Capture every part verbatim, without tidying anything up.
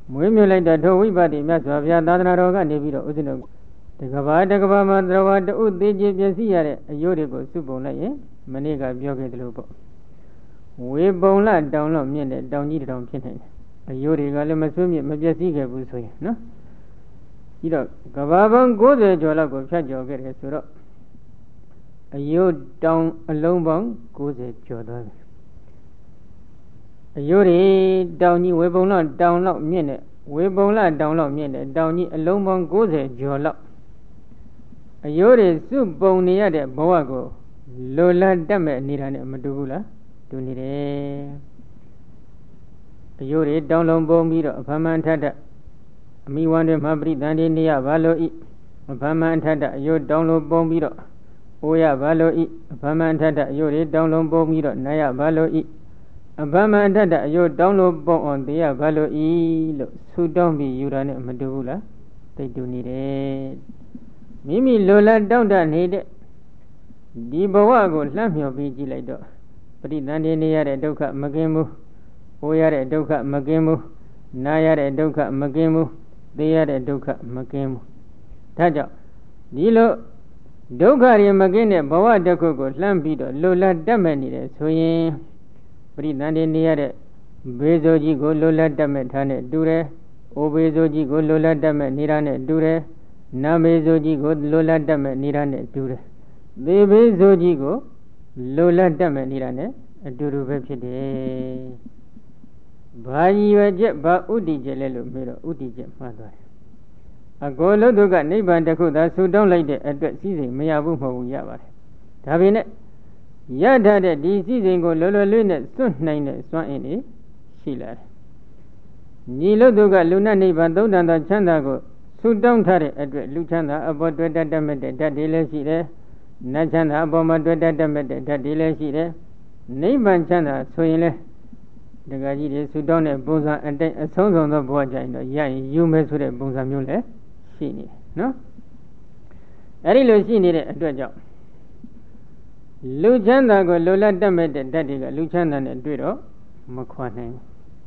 မွေးမြူလိုက်တဲ့ထိုဝိပဿနာမြတ်စွာဘုရားသာသနာတော်ကနေပြီးတော့ဥစဉ်တော်တကဘာတကဘာမှာသရဝတဥသေးချေပျက်စီးရတဲ့အယိုးတွေကိုစုပုံလိုက်ရင်မနေ့ကပြောခဲ့သလိုပေါ့ဝေပုံလတောင်လောက်မြင့်တဲ့တောင်ကြီးတောင်ဖြစ်နေတယ်အယိုးတွေကလည်းမဆွေးမြင့်မပျက်စီးခဲ့ဘူးဆိုရင်နော်ပြီးတော့ကဘာပေါင်းကိုးဆယ်ကျော်လောက်ကိုဖြတ်ကျော်ခဲ့တယ်ဆိုတော့အယိုးတောင်အလုံးပေါင်းကိုးဆယ်ကျော်သွားပြီအယိုးတွေတောင်ကြီးဝေပုံလတောင်လောက်မြင့်တဲ့ဝေပုံလတောင်လောက်မြင့်တဲ့တောင်ကြီးအလုံးပေါင်းကိုးဆယ်ကျော်လောက်အယိုးတွေစုပုံနေရတဲ့ဘဝကိုလိုလားတတ်မဲ့နေတာနဲ့မတူဘူးလားတူနေတယ်အယိုးတွေတောင်လုံးပုံပြီးတော့အဖမန်ထထအမိဝန္တွေမှာပရိသန္တိနေရဘာလို့ဤအဖမန်ထထအယိုးတောင်လုံးပုံပြီးတော့အိုးရဘာလို့ဤအဖမန်ထထအယိုးတွေတောင်လုံးပုံပြီးတော့နာရဘာလို့ဤအဖမန်ထထအယိုးတောင်လုံးပုံအောင်သေးရဘာလို့ဤလို့ဆူတောင်းပြီးယူတာနဲ့မတူဘူးလားသိတူနေတယ်မိမိလိုလားတောင့်တနေတဲ့ဒီဘဝကိုလှမ်းမြော်ပြီးကြည့်လိုက်တော့ပရိသန္တိနေရတဲ့ဒုက္ခမကင်းဘူး။အိုးရတဲ့ဒုက္ခမကင်းဘူး။နားရတဲ့ဒုက္ခမကင်းဘူး။သိရတဲ့ဒုက္ခမကင်းဘူး။ဒါကြောင့်ဒီလိုဒုက္ခတွေမကင်းတဲ့ဘဝတစ်ခုကိုလှမ်းပြီးတော့လိုလားတတ်မဲ့နေတယ်ဆိုရင်ပရိသန္တိနေရတဲ့ဘေးဆိုကြီးကိုလိုလားတတ်မဲ့ထားနဲ့တူတယ်။အိုးဘေးဆိုကြီးကိုလိုလားတတ်မဲ့နေတာနဲ့တူတယ်။နာဘေးဆိုကြီးကိုလိုလားတတ်မဲ့နေတာနဲ့တူတယ်။သေဘေးဆိုကြီးကိုလိုလားတတ်မဲ့နေတာနဲ့အတူတူပဲဖြစ်တယ်။ဘာကြီးရွယ်ချက်ဘာဥတည်ချက်လဲလို့မေးတော့ဥတည်ချက်မှတ်သွားတယ်။အကိုလုံးတို့ကနိဗ္ဗာန်တစ်ခုသာဆူတောင်းလိုက်တဲ့အတွက်စီစဉ်မရဘူးမဟုတ်ဘူးရပါတယ်။ဒါပေမဲ့ရထားတဲ့ဒီစီစဉ်ကိုလောလောလေးနဲ့စွန့်နိုင်တဲ့စွမ်းအင်တွေရှိလာတယ်။ညီလို့တို့ကလူနဲ့နိဗ္ဗာန်သုံးတန်သောချမ်းသာကိုဆူတောင်းထားတဲ့အတွက်လူချမ်းသာအပေါ်တွေ့တတ်တတ်မဲ့တဲ့ဓာတ်တွေလည်းရှိတယ်။နတ်ချမ်းသာအပေါ်မှာတွေ့တတ်တတ်မဲ့တဲ့ဓာတ်တွေလည်းရှိတယ်။နိဗ္ဗာန်ချမ်းသာဆိုရင်လည်းဒကာကြီးတွေဆူတောင်းတဲ့ပုံစံအတိုင်းအဆုံးစုံသောဘဝကြရင်တော့ရရင်ယူမယ်ဆိုတဲ့ပုံစံမျိုးလည်းရှိနေတယ်နော်။အဲဒီလိုရှိနေတဲ့အတွက်ကြောင့်လူချမ်းသာကိုလိုလားတတ်မဲ့တဲ့ဓာတ်တွေကလူချမ်းသာနဲ့တွေ့တော့မခွာနိုင်ဘူး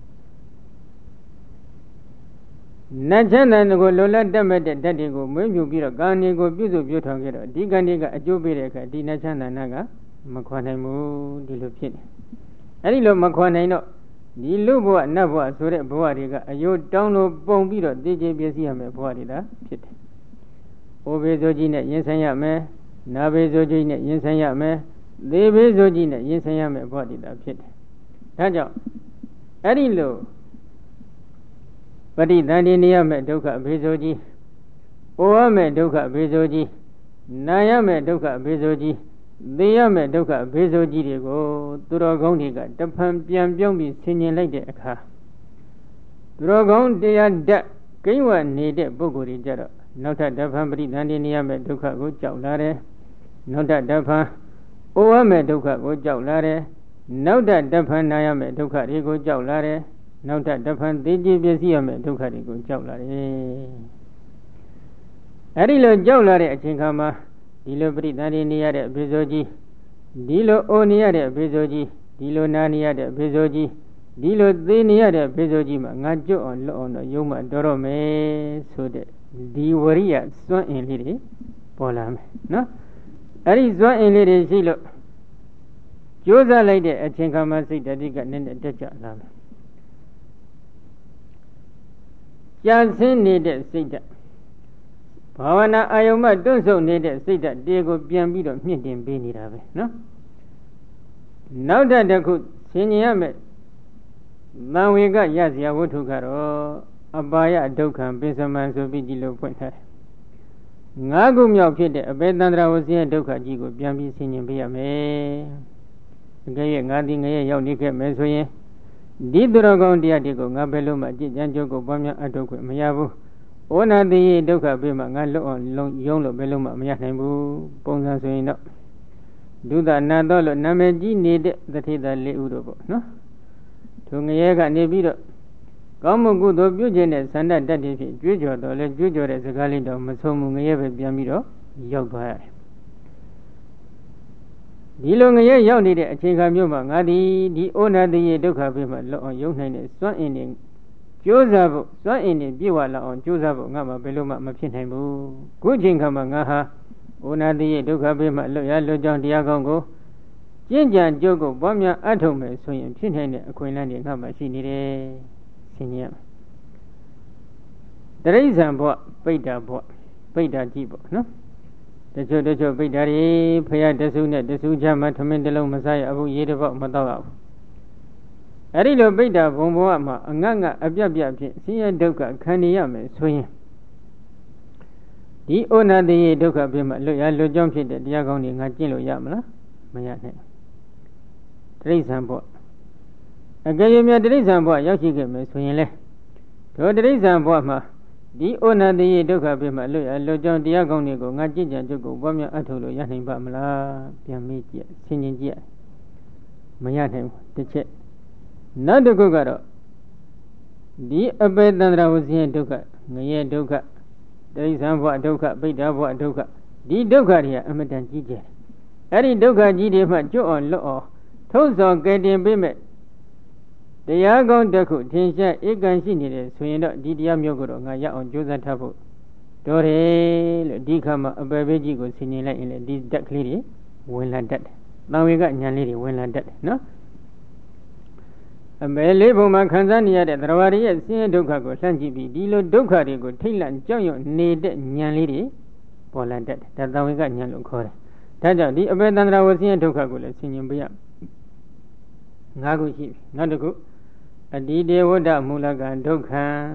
။နတ်ချမ်းသာကိုလိုလားတတ်မဲ့တဲ့ဓာတ်တွေကိုမွေးမြူပြီးတော့ကာဏီကိုပြုစုပြုထောင်ခဲ့တော့ဒီကံတွေကအကျိုးပေးတဲ့အခါဒီနတ်ချမ်းသာနာကမခွာနိုင်ဘူးဒီလိုဖြစ်တယ်။အဲဒီလိုမခွာနိုင်တော့ဒီလူဘဝနတ်ဘဝဆိုတဲ့ဘဝတွေကအယိုးတောင်းလို့ပုံပြီးတော့သိချင်းပြည့်စည်ရမယ်ဘဝတွေသာဖြစ်တယ်။အိုဘေးဆိုကြီးနဲ့ရင်ဆိုင်ရမယ်။နာဘေးဆိုကြီးနဲ့ရင်ဆိုင်ရမယ်။သေဘေးဆိုကြီးနဲ့ရင်ဆိုင်ရမယ်ဘဝတွေသာဖြစ်တယ်။ဒါကြောင့်အဲ့ဒီလိုပဋိသန္ဓေနေရမယ်ဒုက္ခဘေးဆိုကြီး၊အိုရမယ်ဒုက္ခဘေးဆိုကြီး၊နာရမယ်ဒုက္ခဘေးဆိုကြီးသိရမယ့်ဒုက္ခဘေးဆိုးကြီးတွေကိုသူတော်ကောင်းတွေကတဖန်ပြန်ပြောင်းပြီးဆင်ញင်လိုက်တဲ့အခါသူတော်ကောင်းတရားဓာတ်ကိန်းဝနေတဲ့ပုဂ္ဂိုလ်တွေကြတော့နောက်ထပ်တဖန်ပရိသန္တိနေရမယ့်ဒုက္ခကိုကြောက်လာတယ်နောက်ထပ်တဖန်အိုရမယ့်ဒုက္ခကိုကြောက်လာတယ်နောက်ထပ်တဖန်နာရမယ့်ဒုက္ခတွေကိုကြောက်လာတယ်နောက်ထပ်တဖန်သိကြည်ပြည့်စည်ရမယ့်ဒုက္ခတွေကိုကြောက်လာတယ်အဲဒီလိုကြောက်လာတဲ့အချိန်ခါမှာဒီလိုပရိသန္တိနေရတဲ့ဘေဇောကြီးဒီလိုအိုနေရတဲ့ဘေဇောကြီးဒီလိုနာနေရတဲ့ဘေဇောကြီးဒီလိုသေနေရတဲ့ဘေဇောကြီးမှာငါကြွအောင်လွတ်အောင်တော့ယုံမှတော်တော့မယ်ဆိုတဲ့ဒီဝရိယစွမ်းအင်လေးတွေပေါ်လာမယ်နော်အဲ့ဒီစွမ်းအင်လေးတွေရှိလို့ကြိုးစားလိုက်တဲ့အချိန်ခါမှာစိတ်တတိကနည်းနည်းတက်ကြလာမယ်ကြာဆင်းနေတဲ့စိတ်ဓာတ်ဘာဝနာအာယုံမှတွန့်ဆုတ်နေတဲ့စိတ်ဓာတ်တရားကိုပြန်ပြီးတော့မြင့်တင်ပေးနေတာပဲနော်နောက်ထပ်တစ်ခုဆင်ញင်ရမယ်သံဝေကရစရာဝတ္ထုကတော့အပါယဒုက္ခံပိစမံဆိုပြီးဒီလိုဖွင့်ထားတယ်ငါးခုမြောက်ဖြစ်တဲ့အပေတန္တရာဝစီရဲ့ဒုက္ခကြီးကိုပြန်ပြီးဆင်ញင်ပေးရမယ်တကယ်ရဲ့ငါသည်ငရဲရောက်နေခဲ့မယ်ဆိုရင်ဒီသူတော်ကောင်းတရားတွေကိုငါဘယ်လိုမှကြည်ကြံကြိုးကိုပွားများအထုတ်ခွင့်မရဘူးဩနာတိဒုက္ခပေးမှငါလွတ်အောင်လုံးယုံလို့ဘယ်လိုမှမရနိုင်ဘူးပုံစံဆိုရင်တော့ဒုသနာတော်လို့နာမည်ကြီးနေတဲ့သတိသားလေးဦးတို့ပေါ့နော်သူငရဲကနေပြီးတော့ကောင်းမှုကုသိုလ်ပြုခြင်းနဲ့ဆန္ဒတတ်တဲ့ဖြစ်ကြွေးကြော်တော်လဲကြွေးကြော်တဲ့စကားလေးတော့မဆုံးဘူးငရဲပဲပြန်ပြီးတော့ရောက်သွားရတယ်ဒီလိုငရဲရောက်နေတဲ့အချိန်ခါမျိုးမှာငါဒီဒီဩနာတိဒုက္ခပေးမှလွတ်အောင်ယုံနိုင်တဲ့စွမ်းအင်တွေကျိုးစားဖို့စွန့်အင်းနေပြေဝလာအောင်ကျိုးစားဖို့ငါမှဘယ်လိုမှမဖြစ်နိုင်ဘူးခုချိန်ခါမှာငါဟာဩနာတိရဲ့ဒုက္ခဘေးမှလွတ်ရလွတ်ကြောင်းတရားကောင်းကိုကျင့်ကြံကြုတ်ကိုပွားများအထောက်မယ်ဆိုရင်ဖြစ်နိုင်တဲ့အခွင့်အလမ်းတွေငါမှရှိနေတယ်ဆင်ញင်တရိစ္ဆာန်ဘဝပိဋ္ဌာဘဝပိဋ္ဌာကြည့်ပေါ့နော်တချို့တချို့ပိဋ္ဌာတွေဖရာတဆုနဲ့တဆုချမှထမင်းတစ်လုံးမစားရဘူးရေတစ်ပေါက်မတော့ရဘူးအဲ့ဒီလိုပိဋ္ဌာဘုံဘဝမှာအငတ်ငတ်အပြတ်ပြတ်ဖြင့်ဆင်းရဲဒုက္ခခံနေရမယ်ဆိုရင်ဒီဩနာတိရဲ့ဒုက္ခပြမှလွတ်ရလွတ်ကြောင်းဖြစ်တဲ့တရားကောင်းတွေငါကျင့်လို့ရမလားမရနိုင်တိရစ္ဆာန်ဘဝအကယ်၍များတိရစ္ဆာန်ဘဝရောက်ရှိခဲ့မယ်ဆိုရင်လေတို့တိရစ္ဆာန်ဘဝမှာဒီဩနာတိရဲ့ဒုက္ခပြမှလွတ်ရလွတ်ကြောင်းတရားကောင်းတွေကိုငါကျင့်ကြံကြုတ်ကိုပွားများအထောက်လို့ရနိုင်ပါမလားပြန်မေးကြည့်ဆင်ခြင်ကြည့်မရနိုင်ဘူးတစ်ချက်နောက်တစ်ခုကတော့ဒီအပေတန္တရာဝဇင်းဒုက္ခငရဲဒုက္ခတိရစ္ဆာန်ဘဝဒုက္ခပိဋ္ဌာဘဝဒုက္ခဒီဒုက္ခတွေကအမတန်ကြီးကျယ်အဲ့ဒီဒုက္ခကြီးတွေမှကျွတ်အောင်လွတ်အောင်ထုံးစော်ကယ်တင်ပေးမဲ့တရားကောင်းတစ်ခုထင်ရှားဧကန်ရှိနေတယ်ဆိုရင်တော့ဒီတရားမျိုးကိုတော့ငါရအောင်ကြိုးစားထားဖို့တော်တယ်လို့ဒီခါမှာအပေပေးကြီးကိုဆင်ញင်လိုက်ရင်လေဒီတက်ကလေးတွေဝင်လာတတ်တယ်။တန်ဝေကညာလေးတွေဝင်လာတတ်တယ်နော်။အပေလေးဘုံမှာခံစားနေရတဲ့တရားရည်ရဲ့ဆင်းရဲဒုက္ခကိုလှမ်းကြည့်ပြီးဒီလိုဒုက္ခတွေကိုထိတ်လန့်ကြောက်ရွံ့နေတဲ့ညာလေးတွေပေါ်လာတတ်တယ်။ဒါတန်ဝေကညာလို့ခေါ်တယ်။ဒါကြောင့်ဒီအပေတန္တရာဝဆင်းရဲဒုက္ခကိုလည်းဆင်ញင်ပေးရငါးခုရှိပြီနောက်တစ်ခုအတိတေဝတ္တမူလကဒုက္ခ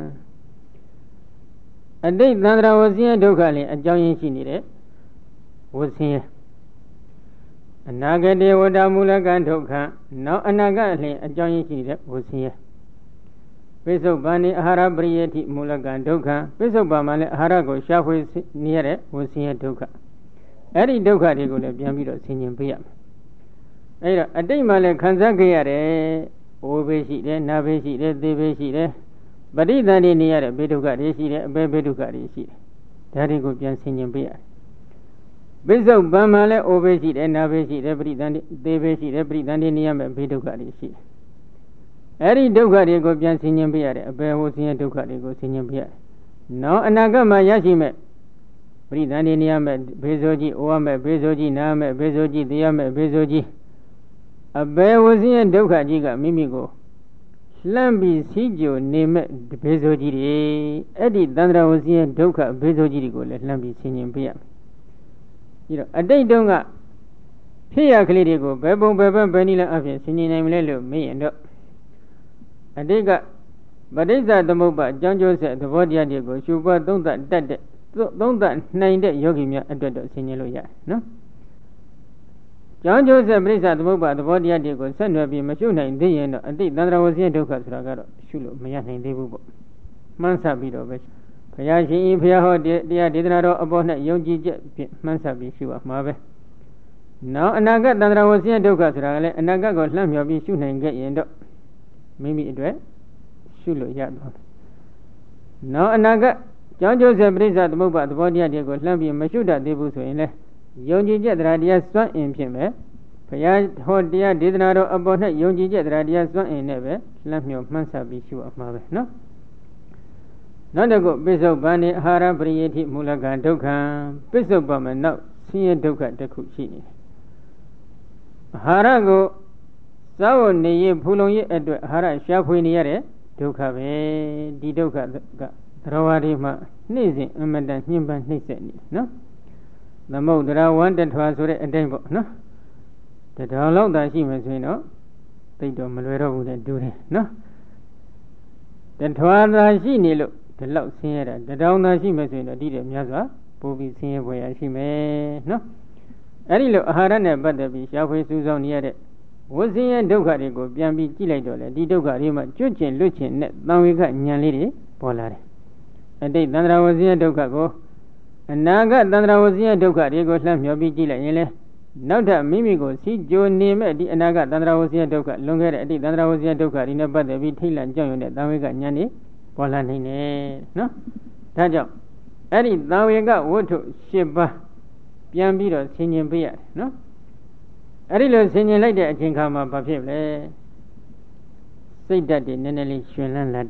အတိတ်သန္တရာဝဆင်းရဲဒုက္ခလည်းအကြောင်းရင်းရှိနေတဲ့ဝဆင်းရဲအနာဂတေဝတ္တမူလကဒုက္ခနောက်အနာဂတ်လည်းအကြောင်းရင်းရှိနေတဲ့ဝဆင်းရဲပိဿုပန်နေအာဟာရပရိယတိမူလကဒုက္ခပိဿုပန်မှာလည်းအာဟာရကိုရှားဖွေနေရတဲ့ဝဆင်းရဲဒုက္ခအဲ့ဒီဒုက္ခတွေကိုလည်းပြန်ပြီးတော့ဆင်ခြင်ပေးရမယ်အဲ့တော့အတိတ်မှာလည်းခံစားခဲ့ရတယ်။အိုးဘေးရှိတယ်၊နာဘေးရှိတယ်၊သေဘေးရှိတယ်။ပဋိသန္ဓေနေရတဲ့ဘေးဒုက္ခတွေရှိတယ်၊အပေဘေးဒုက္ခတွေရှိတယ်။ဒါတွေကိုပြန်ဆင်ခြင်ပေးရတယ်။ပိဿုပန်မှာလည်းအိုးဘေးရှိတယ်၊နာဘေးရှိတယ်၊ပဋိသန္ဓေသေဘေးရှိတယ်၊ပဋိသန္ဓေနေရမယ့်ဘေးဒုက္ခတွေရှိတယ်။အဲ့ဒီဒုက္ခတွေကိုပြန်ဆင်ခြင်ပေးရတယ်။အပေဟိုဆင်းရဲဒုက္ခတွေကိုဆင်ခြင်ပေးရတယ်။နောက်အနာဂတ်မှာရရှိမဲ့ပဋိသန္ဓေနေရမယ့်ဘေးဆိုးကြီး၊အိုးရမယ့်ဘေးဆိုးကြီး၊နာရမယ့်ဘေးဆိုးကြီး၊သေရမယ့်ဘေးဆိုးကြီးအပေဝဆင်းရဲဒုက္ခကြီးကမိမိကိုလှမ်းပြီးစီးကြိုနေမဲ့ဘေးဆိုးကြီးတွေအဲ့ဒီသန္တရာဝဆင်းရဲဒုက္ခဘေးဆိုးကြီးတွေကိုလည်းလှမ်းပြီးဆင်ញင်ပေးရမယ်။ပြီးတော့အတိတ်တုန်းကဖြစ်ရကလေးတွေကိုဘယ်ပုံဘယ်ပန်းဘယ်နည်းလဲအဖြစ်ဆင်ញင်နိုင်မလဲလို့မေးရင်တော့အတိတ်ကပဋိစ္စသမုပ္ပါအကြောင်းကျိုးဆက်သဘောတရားတွေကိုရှုပွားသုံးသပ်တတ်တဲ့သုံးသပ်နိုင်တဲ့ယောဂီများအတွက်တော့ဆင်ញင်လို့ရတယ်နော်။ကြောင်းကျိုးဆက်ပရိစ္ဆသမုပ္ပါသဘောတရားတွေကိုဆက်နွယ်ပြီးမရှုနိုင်သေးရင်တော့အတိတ်သန္တရာဝဆင်းရဲဒုက္ခဆိုတာကတော့ရှုလို့မရနိုင်သေးဘူးပေါ့မှန်းဆပြီးတော့ပဲဘုရားရှင်ဤဘုရားဟောတရားဒေသနာတော်အပေါ်၌ယုံကြည်ချက်ဖြင့်မှန်းဆပြီးရှုရမှာပဲနောက်အနာဂတ်သန္တရာဝဆင်းရဲဒုက္ခဆိုတာကလည်းအနာဂတ်ကိုလှမ်းမြော်ပြီးရှုနိုင်ခဲ့ရင်တော့မိမိအတွက်ရှုလို့ရတော့နောက်အနာဂတ်ကြောင်းကျိုးဆက်ပရိစ္ဆသမုပ္ပါသဘောတရားတွေကိုလှမ်းပြီးမရှုတတ်သေးဘူးဆိုရင်လည်းယုံကြည်ချက်တရားတရားစွန့်အင်ဖြင့်ပဲဘုရားဟောတရားဒေသနာတော်အပေါ်၌ယုံကြည်ချက်တရားတရားစွန့်အင်နဲ့ပဲလှမ်းမြော်မှန်းဆပြီးရှုရမှာပဲနော်နောက်တစ်ခုပိဿုပန်နေအာဟာရပရိယတိမူလကဒုက္ခပိဿုပန်မှာနောက်ဆင်းရဲဒုက္ခတစ်ခုရှိနေတယ်အာဟာရကိုစားဝတ်နေရဖူလုံရအတွက်အာဟာရရှားဖွေနေရတဲ့ဒုက္ခပဲဒီဒုက္ခကသရဝါဒီမှာနှိမ့်စဉ်အမတန်ညှဉ်းပန်းနှိမ့်ဆက်နေနော်သမုဒ္ဒရာဝန္တထွာဆိုတဲ့အတိုင်းပေါ့နော်တထောင်လောက်သာရှိမှဆိုရင်တော့သိတော့မလွယ်တော့ဘူးတဲ့တူတယ်နော်တထွာသာရှိနေလို့ဒီလောက်ဆင်းရဲတာတထောင်သာရှိမှဆိုရင်တော့ဒီတဲ့များစွာပိုးပြီးဆင်းရဲဖွယ်ရရှိမယ်နော်အဲ့ဒီလိုအာဟာရနဲ့ပတ်သက်ပြီးရှားဖွေစူးစောင်းနေရတဲ့ဝဆင်းရဲဒုက္ခတွေကိုပြန်ပြီးကြည့်လိုက်တော့လေဒီဒုက္ခတွေမှာကျွတ်ကျင်လွတ်ကျင်နဲ့တန်ဝေကဉာဏ်လေးတွေပေါ်လာတယ်အတိတ်သန္တရာဝဆင်းရဲဒုက္ခကိုအနာဂတ်သန္တရာဝဆင်းရဲဒုက္ခတွေကိုလှမ်းမြော်ပြီးကြည့်လိုက်ရင်လေနောက်ထပ်မိမိကိုစီကြိုနေမဲ့ဒီအနာဂတ်သန္တရာဝဆင်းရဲဒုက္ခလွန်ခဲ့တဲ့အတိတ်သန္တရာဝဆင်းရဲဒုက္ခတွေနဲ့ပတ်သက်ပြီးထိတ်လန့်ကြောက်ရွံ့တဲ့တန်ဝေကဉာဏ်တွေပေါ်လာနိုင်တယ်နော်ဒါကြောင့်အဲ့ဒီတန်ဝေကဝတ္ထု၈ပါးပြန်ပြီးတော့ဆင်ញင်ပေးရတယ်နော်အဲ့ဒီလိုဆင်ញင်လိုက်တဲ့အချိန်ခါမှာဘာဖြစ်လဲစိတ်ဓာတ်တွေနည်းနည်းလေးရှင်လန်းလာတတ်တယ်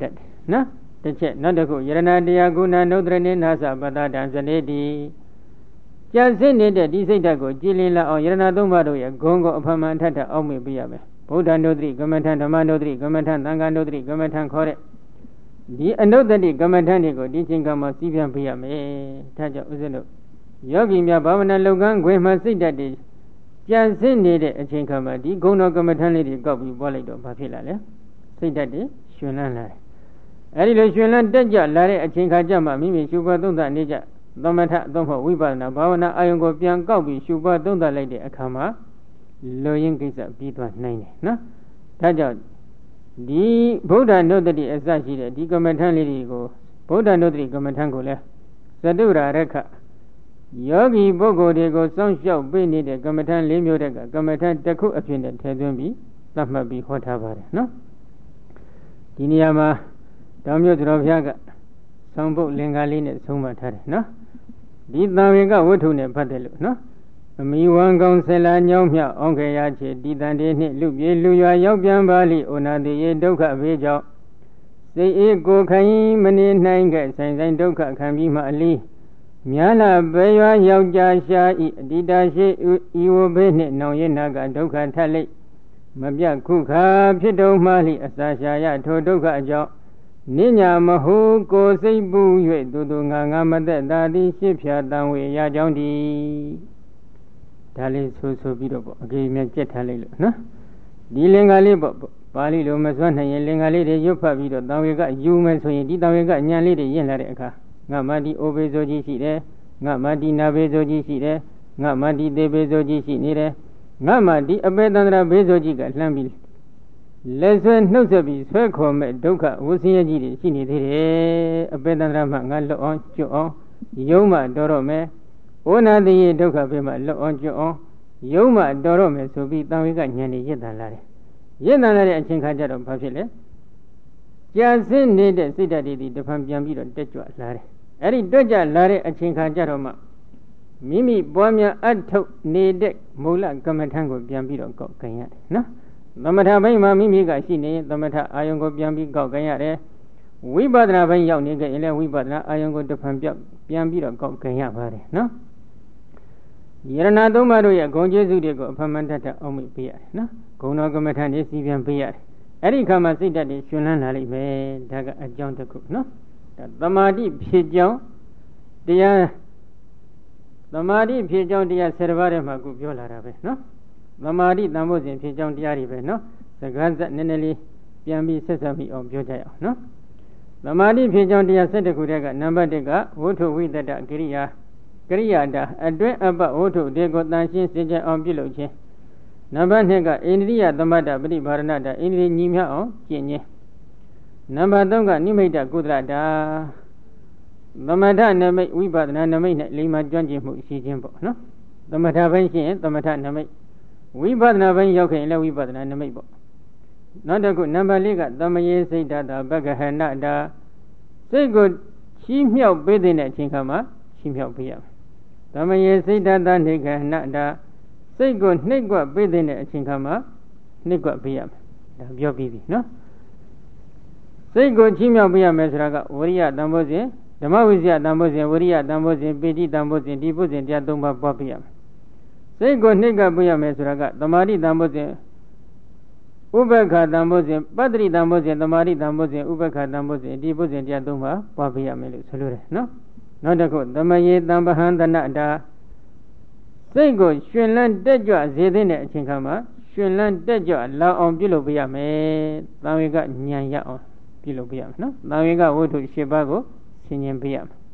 နော်တစ်ချက်နောက်တစ်ခုယရဏတရားကုဏနုဒ္ဒရနေနာသပတ္တတံဇနေတိကြံစည်နေတဲ့ဒီစိတ်ဓာတ်ကိုကြည်လင်လာအောင်ယရဏသုံးပါးတို့ရဲ့ဂုဏ်ကိုအဖမှန်ထထအောက်မေ့ပြရမယ်ဗုဒ္ဓနုဒ္ဒရိကမ္မထံဓမ္မနုဒ္ဒရိကမ္မထံသံဃာနုဒ္ဒရိကမ္မထံခေါ်တဲ့ဒီအနုတ္တိကမ္မထံတွေကိုဒီချိန်ကမှစီးပြန်ပြရမယ်ဒါကြောင့်ဥစ္စာတို့ယောဂီများဘာဝနာလုပ်ငန်းခွင်မှာစိတ်ဓာတ်တွေကြံစည်နေတဲ့အချိန်ခါမှာဒီဂုဏ်တော်ကမ္မထံလေးတွေကောက်ပြီးပွားလိုက်တော့ဘာဖြစ်လာလဲစိတ်ဓာတ်တွေရှင်လန်းလာတယ်အဲဒီလိုရှင်လန်းတက်ကြလာတဲ့အချိန်ခါကျမှမိမိရှုပွားသုံးသနေကြသမထသို့မဟုတ်ဝိပဿနာဘာဝနာအာယုံကိုပြန်ကောက်ပြီးရှုပွားသုံးသလိုက်တဲ့အခါမှာလိုရင်းကိစ္စပြီးသွားနိုင်တယ်နော်ဒါကြောင့်ဒီဗုဒ္ဓနုတ္တိအစရှိတဲ့ဒီကမ္မထံလေးတွေကိုဗုဒ္ဓနုတ္တိကမ္မထံကိုလဲသတုရာရခယောဂီပုဂ္ဂိုလ်တွေကိုစောင့်ရှောက်ပေးနေတဲ့ကမ္မထံလေးမျိုးတက်ကကမ္မထံတစ်ခုအဖြစ်နဲ့ထည့်သွင်းပြီးသတ်မှတ်ပြီးဟောထားပါတယ်နော်ဒီနေရာမှာတောင်မြို့တော်ဘုရားကဆောင်းပုတ်လင်္ကာလေးနဲ့ဆုံးမထားတယ်နော်ဒီသံဝေကဝတ္ထုနဲ့ဖတ်တယ်လို့နော်အမိဝံကောင်းဆလာညောင်းမြောက်အောင်ခေရချေဒီတန်တေနှင့်လူပြေလူရွာရောက်ပြန်ပါလိဩနာတိရေဒုက္ခအဘေးကြောင့်စိတ်အေးကိုခိုင်မနေနိုင်ခဲ့ဆိုင်ဆိုင်ဒုက္ခခံပြီးမှအလီမြာလာဘေရွာယောက်ျားရှာဤအတိတာရှိဤဝဘေးနှင့်နောင်ရနာကဒုက္ခထက်လိမပြတ်ခုခါဖြစ်တော်မှလိအစာရှာရထိုဒုက္ခအကြောင်းနိညာမဟုကိုစိတ်ပူ၍တူတူငါငါမသက်သာသည်ရှစ်ဖြာတန်ဝေရကြောင်းဒီဒါလေးဆိုဆိုပြီးတော့ပေါ့အကြေမြတ်ကြက်ထားလိုက်လို့နော်ဒီလင်္ကာလေးပေါ့ပါဠိလိုမစွမ်းနိုင်ရင်လင်္ကာလေးတွေရွတ်ဖတ်ပြီးတော့တန်ဝေကယူမယ်ဆိုရင်ဒီတန်ဝေကညံလေးတွေရင့်လာတဲ့အခါငါမဒီအိုဘေဆိုကြီးရှိတယ်ငါမဒီနာဘေဆိုကြီးရှိတယ်ငါမဒီသေဘေဆိုကြီးရှိနေတယ်ငါမဒီအပေတန္တရာဘေဆိုကြီးကလှမ်းပြီးလက်ဆွဲနှုတ်ဆက်ပြီးဆွဲခေါ်မဲ့ဒုက္ခဝဆင်းရဲကြီးတွေရှိနေသေးတယ်အပေတန္တရာမှငါလွတ်အောင်ကျွတ်အောင်ယုံမှတော်တော့မယ်ဩနာတိယဒုက္ခဘေးမှလွတ်အောင်ကျွတ်အောင်ယုံမှတော်တော့မယ်ဆိုပြီးတန်ဝေကဉာဏ်နဲ့ရစ်တန်လာတယ်ရစ်တန်လာတဲ့အချိန်ခါကျတော့ဘာဖြစ်လဲကြာစင်းနေတဲ့စိတ်ဓာတ်တွေဒီတဖန်ပြန်ပြီးတော့တက်ကြွလာတယ်အဲ့ဒီတက်ကြလာတဲ့အချိန်ခါကျတော့မှမိမိပွားများအထုတ်နေတဲ့မူလကမ္မထံကိုပြန်ပြီးတော့ကောက်ကန်ရတယ်နော်သမထဘိုင်းမှာမိမိကရှိနေသမထအာယုံကိုပြန်ပြီးကောက်ကန်ရတယ်ဝိပဿနာဘိုင်းရောက်နေကြရင်လည်းဝိပဿနာအာယုံကိုတဖန်ပြောက်ပြန်ပြီးတော့ကောက်ကန်ရပါတယ်နော်ယရဏသုံးပါးတို့ရဲ့ဂုဏ်ကျေးဇူးတွေကိုအဖမှန်တတ်တအောင်မိပေးရတယ်နော်ဂုဏ်တော်ကမ္မထံတွေစီပြန်ပေးရတယ်အဲ့ဒီခါမှာစိတ်ဓာတ်တွေရှင်လန်းလာလိမ့်မယ်ဒါကအကြောင်းတစ်ခုနော်ဒါသမာဓိဖြစ်ကြောင်းတရားသမာဓိဖြစ်ကြောင်းတရားဆယ်ပါးထဲမှာခုပြောလာတာပဲနော်သမာဓိတန်ဖို့စဉ်ဖြစ်ကြောင်းတရားတွေပဲနော်စကားစက်နည်းနည်းလေးပြန်ပြီးဆက်ဆက်ပြီးအောင်ပြောကြရအောင်နော်သမာဓိဖြစ်ကြောင်းတရား၁၁ခုတည်းကနံပါတ်၁ကဝဋ္ထုဝိတ္တကိရိယာကိရိယာတာအတွင်းအပ္ပဝဋ္ထုတွေကိုတန်ရှင်းစင်ကြယ်အောင်ပြုလုပ်ခြင်းနံပါတ်၂ကအိန္ဒိယသမတ္တပฏิဘာရဏတာအိန္ဒိယညီမြအောင်ကျင့်ခြင်းနံပါတ်၃ကနိမိတ်တကုသလတာသမထနမိတ်ဝိပဿနာနမိတ်နဲ့လိမ္မာကျွမ်းကျင်မှုရှိခြင်းပေါ့နော်သမထဘိုင်းရှိရင်သမထနမိတ်ဝိပဿနာဘိုင်းရောက်ခင်လည်းဝိပဿနာနမိတ်ပေါ့နောက်တစ်ခုနံပါတ်၄ကသမယေစိတ်ဓာတာဘဂဟဏတာစိတ်ကိုချီးမြှောက်ပေးတဲ့အချိန်ခါမှာချီးမြှောက်ပေးရမယ်သမယေစိတ်ဓာတာနှိကဟဏတာစိတ်ကိုနှိပ်ကွက်ပေးတဲ့အချိန်ခါမှာနှိပ်ကွက်ပေးရမယ်ဒါပြောပြီးပြီနော်စိတ်ကိုချီးမြှောက်ပေးရမယ်ဆိုတာကဝရိယတန်ဖိုးစဉ်ဓမ္မဝိဇ္ဇာတန်ဖိုးစဉ်ဝရိယတန်ဖိုးစဉ်ပိဋိတန်ဖိုးစဉ်ဒီပုစဉ်တရား၃ပါးပွားပေးရမယ်စိတ်ကိုနှိပ်ကွက်ပေးရမယ်ဆိုတာကသမာဓိတန်ဖိုးစဉ်ဥပ္ပခာတန်ဖိုးစဉ်ပတ္တိတန်ဖိုးစဉ်သမာဓိတန်ဖိုးစဉ်ဥပ္ပခာတန်ဖိုးစဉ်ဒီပုစဉ်တရား၃ပါးပွားပေးရမယ်လို့ဆိုလိုတယ်နော်နောက်တစ်ခုသမယေတံပဟံတနတာစိတ်ကိုရှင်လန်းတက်ကြွစေတဲ့အချိန်ခါမှာရှင်လန်းတက်ကြွလောင်အောင်ပြုလုပ်ပေးရမယ်။သံဝေကဉာဏ်ရအောင်ပြုလုပ်ပေးရမယ်နော်။သံဝေကဝတ္ထု၈ပါးကိုဆင်ញင်ပေးရမယ်။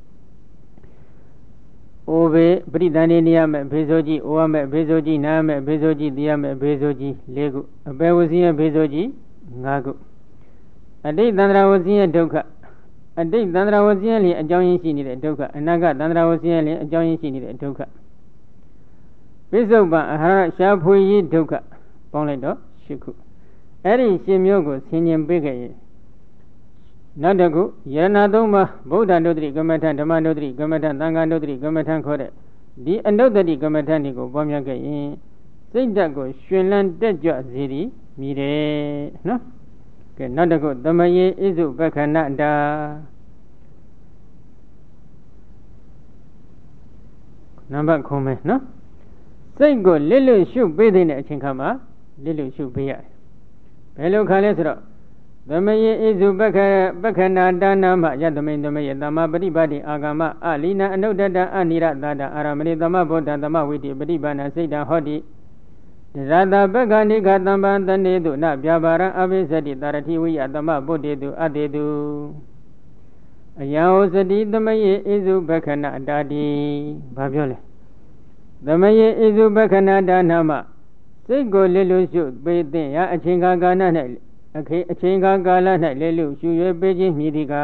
အိုဘေပရိသန္တိနေရမယ်ဘေဆိုကြီးအိုရမယ်ဘေဆိုကြီးနာရမယ်ဘေဆိုကြီးသိရမယ်ဘေဆိုကြီး၄ခုအပေဝစီရဲ့ဘေဆိုကြီး၅ခုအတိတ်သန္တရာဝစီရဲ့ဒုက္ခအတိတ်သန္တရာဝစီရဲ့လျင်အကြောင်းရင်းရှိနေတဲ့ဒုက္ခအနာဂတ်သန္တရာဝစီရဲ့လျင်အကြောင်းရင်းရှိနေတဲ့ဒုက္ခပိဿုပံအဟာရရှားဖွေရေးဒုက္ခပေါင်းလိုက်တော့၈ခုအဲ့ဒီရှင်မျိုးကိုဆင်ញင်ပေးခဲ့ရင်နောက်တစ်ခုယရဏသုံးပါးဗုဒ္ဓနုတ္တိကမ္မထံဓမ္မနုတ္တိကမ္မထံသံဃာနုတ္တိကမ္မထံခေါ်တဲ့ဒီအနုတ္တိကမ္မထံတွေကိုပွားများခဲ့ရင်စိတ်ဓာတ်ကိုရှင်လန်းတက်ကြွစေသည်မြည်တယ်နော်ကကဲနောက်တစ်ခုသမယေဣစုပက္ခဏတာနံပါတ်ခုံးမယ်နော်စိတ်ကိုလစ်လွတ်ရှုပေးတဲ့အချိန်ခါမှာလစ်လွတ်ရှုပေးရတယ်ဘယ်လိုခါလဲဆိုတော့သမယေဣစုပက္ခပက္ခဏတာနာမယသမိန်သမယေသမပฏิပါတိအာဂမအလိနာအနုဒ္ဒတအနိရသတအာရမဏိသမဗုဒ္ဓသမဝိတိပฏิပါဏစိတ်တဟောတိရတပက္ခဏိခတံပံတနေတုနဗျာပါရံအဘိသတိတရတိဝိယသမဗုဒ္ဓေတုအတေတုအယံဟောစတိသမယေဣစုပက္ခဏတာတိဘာပြောလဲသမယေဣစုပက္ခဏတာနာမစိတ်ကိုလစ်လွတ်ရှုပေးသင့်ရာအချိန်ကာလ၌အခေအချိန်ကာလ၌လစ်လွတ်ရှု၍ပေးခြင်းမြည်သည်က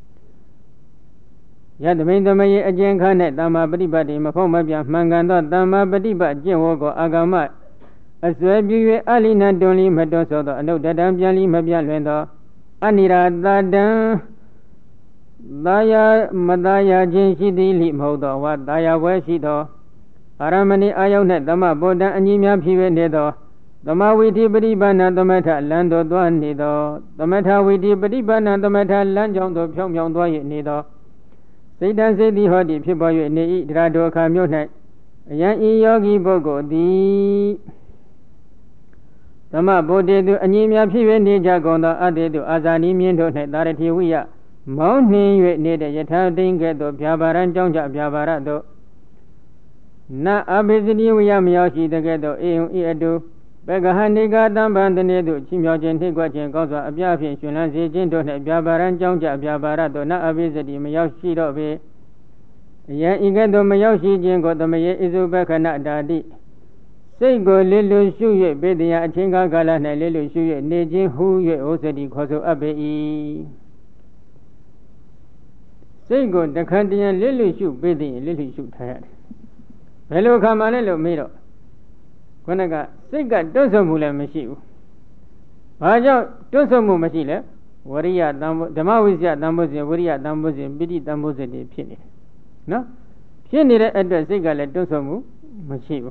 ယသမိန်သမယေအကျဉ်ခါ၌တမ္မာပฏิပတ်တိမဖုံးမပြမှန်ကန်သောတမ္မာပฏิပတ်ကျင့်ဝတ်ကိုအာဂမအစွဲပြု၍အလိနတွန်လီမတွန်းဆိုသောအနုဒ္ဒတံပြန်လီမပြလွင်သောအနိရာတတံသာယာမသာယာခြင်းရှိသည်လိမဟုတ်သောဝါသာယာဝဲရှိသောအာရမဏိအာယုန်၌သမဗုဒ္ဓံအညီများဖြစ်၍နေသောသမဝိတိပရိပါဏသမထလမ်းသို့သွားနေသောသမထဝိတိပရိပါဏသမထလမ်းကြောင်းသို့ဖြောင်းဖြောင်းသွား၍နေသောစိတ်တံစိတ်တိဟောတိဖြစ်ပေါ်၍နေ၏ဒရာဒုအခါမြို့၌အယံဤယောဂီပုဂ္ဂိုလ်သည်သမဗုဒ္ဓေတုအညီများဖြစ်၍နေကြကုန်သောအတေတုအာဇာနီမြင်းတို့၌တာရတိဝိယမောင်းနှင်း၍နေတဲ့ယထာတိန်ကဲ့သို့ဗျာပါရန်ကြောင့်ကြဗျာပါရတို့နအဘိသတိဝိယမရောက်ရှိတဲ့ကဲ့သို့အေယုံဤအတုပက္ခဟဏိကတံပံတနေတုချီးမြှောက်ခြင်းနှိကွက်ခြင်းကောင်းစွာအပြားဖြင့်ရှင်လန်းစေခြင်းတို့၌ဗျာပါရန်ကြောင့်ကြဗျာပါရတို့နအဘိသတိမရောက်ရှိတော့ပေအယံဤကဲ့သို့မရောက်ရှိခြင်းကိုသမယေဣစုပက္ခဏတာတိစိတ်ကိုလစ်လွတ်ရှု၍ပေတရာအချင်းကာလ၌လစ်လွတ်ရှု၍နေခြင်းဟူ၍ဩစတိခေါ်ဆိုအပ်ပေ၏စိတ်ကိုတခါတည်းလစ်လွတ်ရှုပေးသည်လစ်လွတ်ရှုထားရတယ်ဘယ်လိုခါမှလဲလို့မေးတော့ခုနကစိတ်ကတွန့်ဆုတ်မှုလည်းမရှိဘူးဘာကြောင့်တွန့်ဆုတ်မှုမရှိလဲဝရိယတံဓမ္မဝိဇ္ဇတံဘုဇဉ်ဝရိယတံဘုဇဉ်ပိဋိတံဘုဇဉ်တွေဖြစ်နေတယ်နော်ဖြစ်နေတဲ့အတွက်စိတ်ကလည်းတွန့်ဆုတ်မှုမရှိဘူး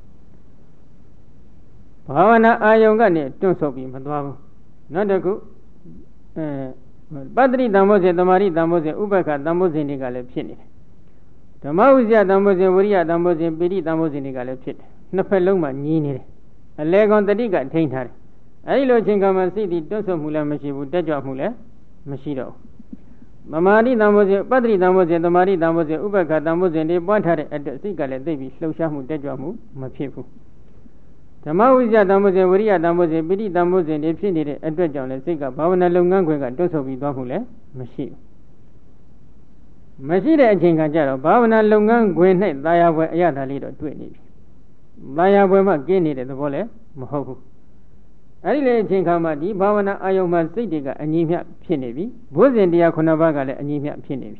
ဘာဝနာအာယုံကနေတွန့်ဆုတ်ပြီးမသွားဘူးနောက်တစ်ခုအဲပတ္တိတံဘုဇဉ်တမာရိတံဘုဇဉ်ဥပ္ပခတံဘုဇဉ်တွေကလည်းဖြစ်နေတယ်ဓမ္မဝိဇ္ဇတံဘုဇဉ်ဝရိယတံဘုဇဉ်ပိဋိတံဘုဇဉ်တွေကလည်းဖြစ်တယ်နှစ်ဖက်လုံးမှာညီးနေတယ်အလေကောင်တတိကထိန်းထားတယ်အဲဒီလိုချင်းကမှစိတ်ဒီတွန့်ဆုတ်မှုလည်းမရှိဘူးတက်ကြွမှုလည်းမရှိတော့ဘူးသမာဓိတံဘုဇဉ်ပတ္တိတံဘုဇဉ်တမာရိတံဘုဇဉ်ဥပ္ပခတံဘုဇဉ်တွေပွားထားတဲ့အတွက်စိတ်ကလည်းသိပြီးလှုပ်ရှားမှုတက်ကြွမှုမဖြစ်ဘူးဓမ္မဝိဇ္ဇတံဘုဇဉ်ဝရိယတံဘုဇဉ်ပိဋိတံဘုဇဉ်တွေဖြစ်နေတဲ့အတွက်ကြောင့်လည်းစိတ်ကဘာဝနာလုပ်ငန်းခွင်ကတွန့်ဆုတ်ပြီးသွားမှုလည်းမရှိဘူးမရှိတဲ့အချိန်ကကြတော့ဘာဝနာလုပ်ငန်းခွင်၌သာယာပွဲအရသာလေးတော့တွေ့နေပြီသာယာပွဲမှာကျင်းနေတဲ့သဘောလည်းမဟုတ်ဘူးအဲဒီလေအချိန်ခါမှာဒီဘာဝနာအာယုံမှာစိတ်တွေကအညီမျှဖြစ်နေပြီဘုဇဉ်တရားခုနှစ်ပါးကလည်းအညီမျှဖြစ်နေပြီ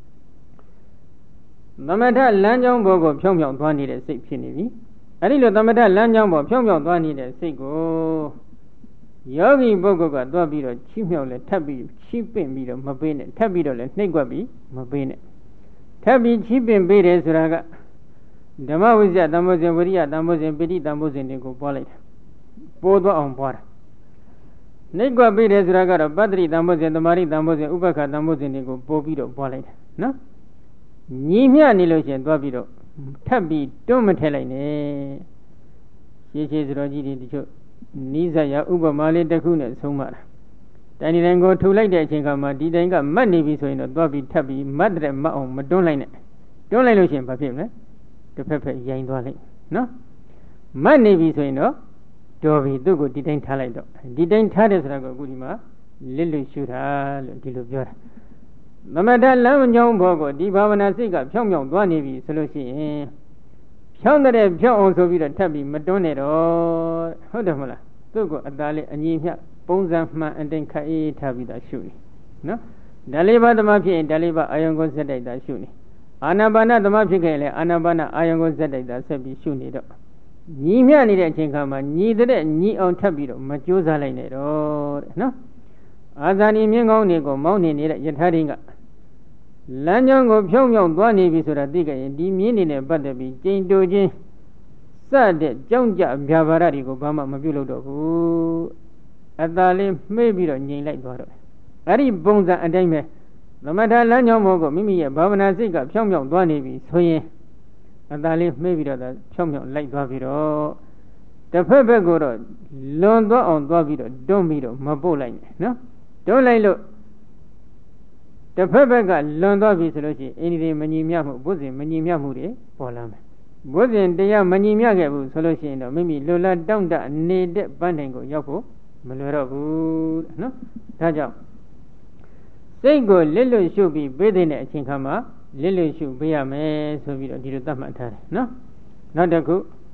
သမထလမ်းကြောင်းဘောကိုဖြောင်းဖြောင်းသွားနေတဲ့စိတ်ဖြစ်နေပြီအဲဒီလိုသမထလမ်းကြောင်းဘောဖြောင်းဖြောင်းသွားနေတဲ့စိတ်ကိုယောဂီပုဂ္ဂိုလ်ကသွားပြီးတော့ချီးမြှောက်လဲထပ်ပြီးချီးပင့်ပြီးတော့မပေးနဲ့ထပ်ပြီးတော့လဲနှိပ်ကွက်ပြီးမပေးနဲ့ထပ်ပြီးချီးပင့်ပေးတယ်ဆိုတာကဓမ္မဝိဇ္ဇတံဘုဇဉ်ဝရိယတံဘုဇဉ်ပိဋိတံဘုဇဉ်တွေကိုပွားလိုက်တာပိုးသွားအောင်ပွားတာနှိပ်ကွက်ပေးတယ်ဆိုတာကတော့ပတ္တိတံဘုဇဉ်တမာရိတံဘုဇဉ်ဥပ္ပခတံဘုဇဉ်တွေကိုပိုးပြီးတော့ပွားလိုက်တာနော်ညီမျှနေလို့ရှိရင်သွားပြီးတော့ထပ်ပြီးတွန်းမထည့်လိုက်နဲ့ရှေးရှေးစတော်ကြီးတွေတချို့နိစ္စယဥပမာလေးတစ်ခုနဲ့ဆုံးမတာတိုင်းဒီတိုင်းကိုထူလိုက်တဲ့အချိန်ကမှဒီတိုင်းကမတ်နေပြီဆိုရင်တော့သွားပြီးထပ်ပြီးမတ်တဲ့မတ်အောင်မတွန်းလိုက်နဲ့တွန်းလိုက်လို့ရှိရင်ဘာဖြစ်မလဲတစ်ဖက်ဖက်ရိုင်းသွားလိုက်နော်မတ်နေပြီဆိုရင်တော့တော်ပြီသူ့ကိုဒီတိုင်းထားလိုက်တော့ဒီတိုင်းထားတယ်ဆိုတာကအခုဒီမှာလစ်လွတ်ရှုတာလို့ဒီလိုပြောတာသမထလမ်းကြောင်းဘောကိုဒီဘာဝနာစိတ်ကဖြောင်းဖြောင်းသွားနေပြီဆိုလို့ရှိရင်ဖြောင်းတဲ့ဖြောင်းအောင်ဆိုပြီးတော့ထပ်ပြီးမတွန်းနဲ့တော့ဟုတ်တယ်မဟုတ်လားသူ့ကိုအသားလေးအညီမျှပုံစံမှန်အတိုင်းခက်အေးထားပြီးသားရှုနေနော်ဒါလေးပါးသမဖြစ်ရင်ဒါလေးပါးအာယုံကိုစက်တိုက်တာရှုနေအာနာပါနသမဖြစ်ခဲ့ရင်လည်းအာနာပါနအာယုံကိုစက်တိုက်တာဆက်ပြီးရှုနေတော့ညီမျှနေတဲ့အချိန်ခါမှာညီတဲ့ညီအောင်ထပ်ပြီးတော့မကြိုးစားလိုက်နဲ့တော့တဲ့နော်အာဇာနည်မြင့်ကောင်းတွေကိုမောင်းနေနေတဲ့ယထာရင်းကလမ်းကြောင်းကိုဖြောင်းဖြောင်းသွားနေပြီဆိုတာသိကြရင်ဒီမြင်းနေနဲ့ပတ်သက်ပြီးကျိန်တိုခြင်းစတဲ့ကြောင့်ကြဗျာပါဒတွေကိုဘာမှမပြုတ်လို့တော့ဘူးအသာလေးမှေးပြီးတော့ငြိမ်လိုက်သွားတော့အဲ့ဒီပုံစံအတိုင်းပဲသမထလမ်းကြောင်းမို့ကိုမိမိရဲ့ဘာဝနာစိတ်ကဖြောင်းဖြောင်းသွားနေပြီဆိုရင်အသာလေးမှေးပြီးတော့ဖြောင်းဖြောင်းလိုက်သွားပြီးတော့တစ်ဖက်ဘက်ကိုတော့လွန်သွားအောင်သွားပြီးတော့တွန်းပြီးတော့မပုတ်လိုက်နဲ့နော်တွန်းလိုက်လို့တစ်ဖက်ဘက်ကလွန်သွားပြီဆိုလို့ရှိရင်အင်းဒီမညီမျှမှုဘုဇင်မညီမျှမှုတွေပေါ်လာမယ်ဘုဇင်တရားမညီမျှခဲ့ဘူးဆိုလို့ရှိရင်တော့မိမိလွတ်လပ်တောင့်တနေတဲ့ပန်းတိုင်ကိုရောက်ဖို့မလွယ်တော့ဘူးနော်ဒါကြောင့်စိတ်ကိုလစ်လွတ်ရှုပြီးပေးတဲ့အချိန်ခါမှာလစ်လွတ်ရှုပေးရမယ်ဆိုပြီးတော့ဒီလိုသတ်မှတ်ထားတယ်နော်နောက်တစ်ခု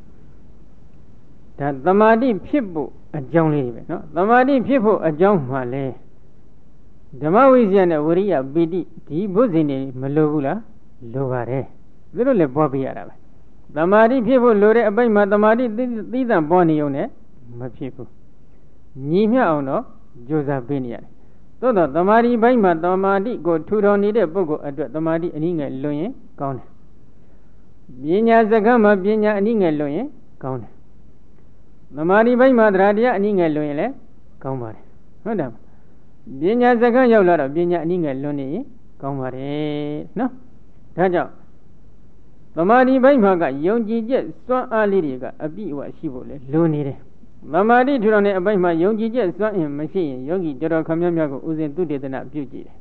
ဒါသမာဓိဖြစ်ဖို့အကြောင်းလေးတွေပဲနော်သမာဓိဖြစ်ဖို့အကြောင်းမှလဲဓမ္မဝိဇ္ဇာနဲ့ဝရိယပီတိဒီဘုဇင်တွေမလိုဘူးလားလိုပါတယ်သူတို့လည်းပွားပေးရတာပဲသမာဓိဖြစ်ဖို့လိုတဲ့အပိုင်းမှာသမာဓိသီးသန့်ပွားနေုံနဲ့မဖြစ်ဘူးညီမျှအောင်တော့ကြိုးစားပေးနေရတယ်သို့တော့သမာဓိပိုင်းမှာသမာဓိကိုထူထောင်နေတဲ့ပုဂ္ဂိုလ်အတွက်သမာဓိအနည်းငယ်လွန်ရင်ကောင်းတယ်ပညာစကားမှာပညာအနည်းငယ်လွန်ရင်ကောင်းတယ်သမာဓိပိုင်းမှာတရားတရားအနည်းငယ်လွန်ရင်လည်းကောင်းပါတယ်ဟုတ်တယ်ပညာစကားရောက်လာတော့ပညာအနည်းငယ်လွန်နေရင်ကောင်းပါတယ်နော်ဒါကြောင့်သမာဓိပိုင်းမှာကယုံကြည်ချက်စွမ်းအားလေးတွေကအပြည့်အဝရှိဖို့လေလိုနေတယ်သမာဓိထူထောင်တဲ့အပိုင်းမှာယုံကြည်ချက်စွမ်းအင်မရှိရင်ယောဂီတော်တော်ခမည်းများကိုဥစဉ်သူတေသနာပြုကြည့်တယ်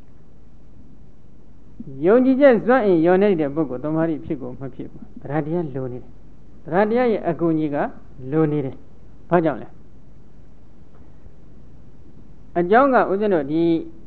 ယုံကြည်ချက်စွမ်းအင်ရောနေတဲ့ပုဂ္ဂိုလ်သမာဓိဖြစ်ကိုမဖြစ်ဘူးတရားတရားလိုနေတယ်တရားတရားရဲ့အကူအညီကလိုနေတယ်ဘာကြောင့်လဲအကြောင်းကဥစဉ်တို့ဒီ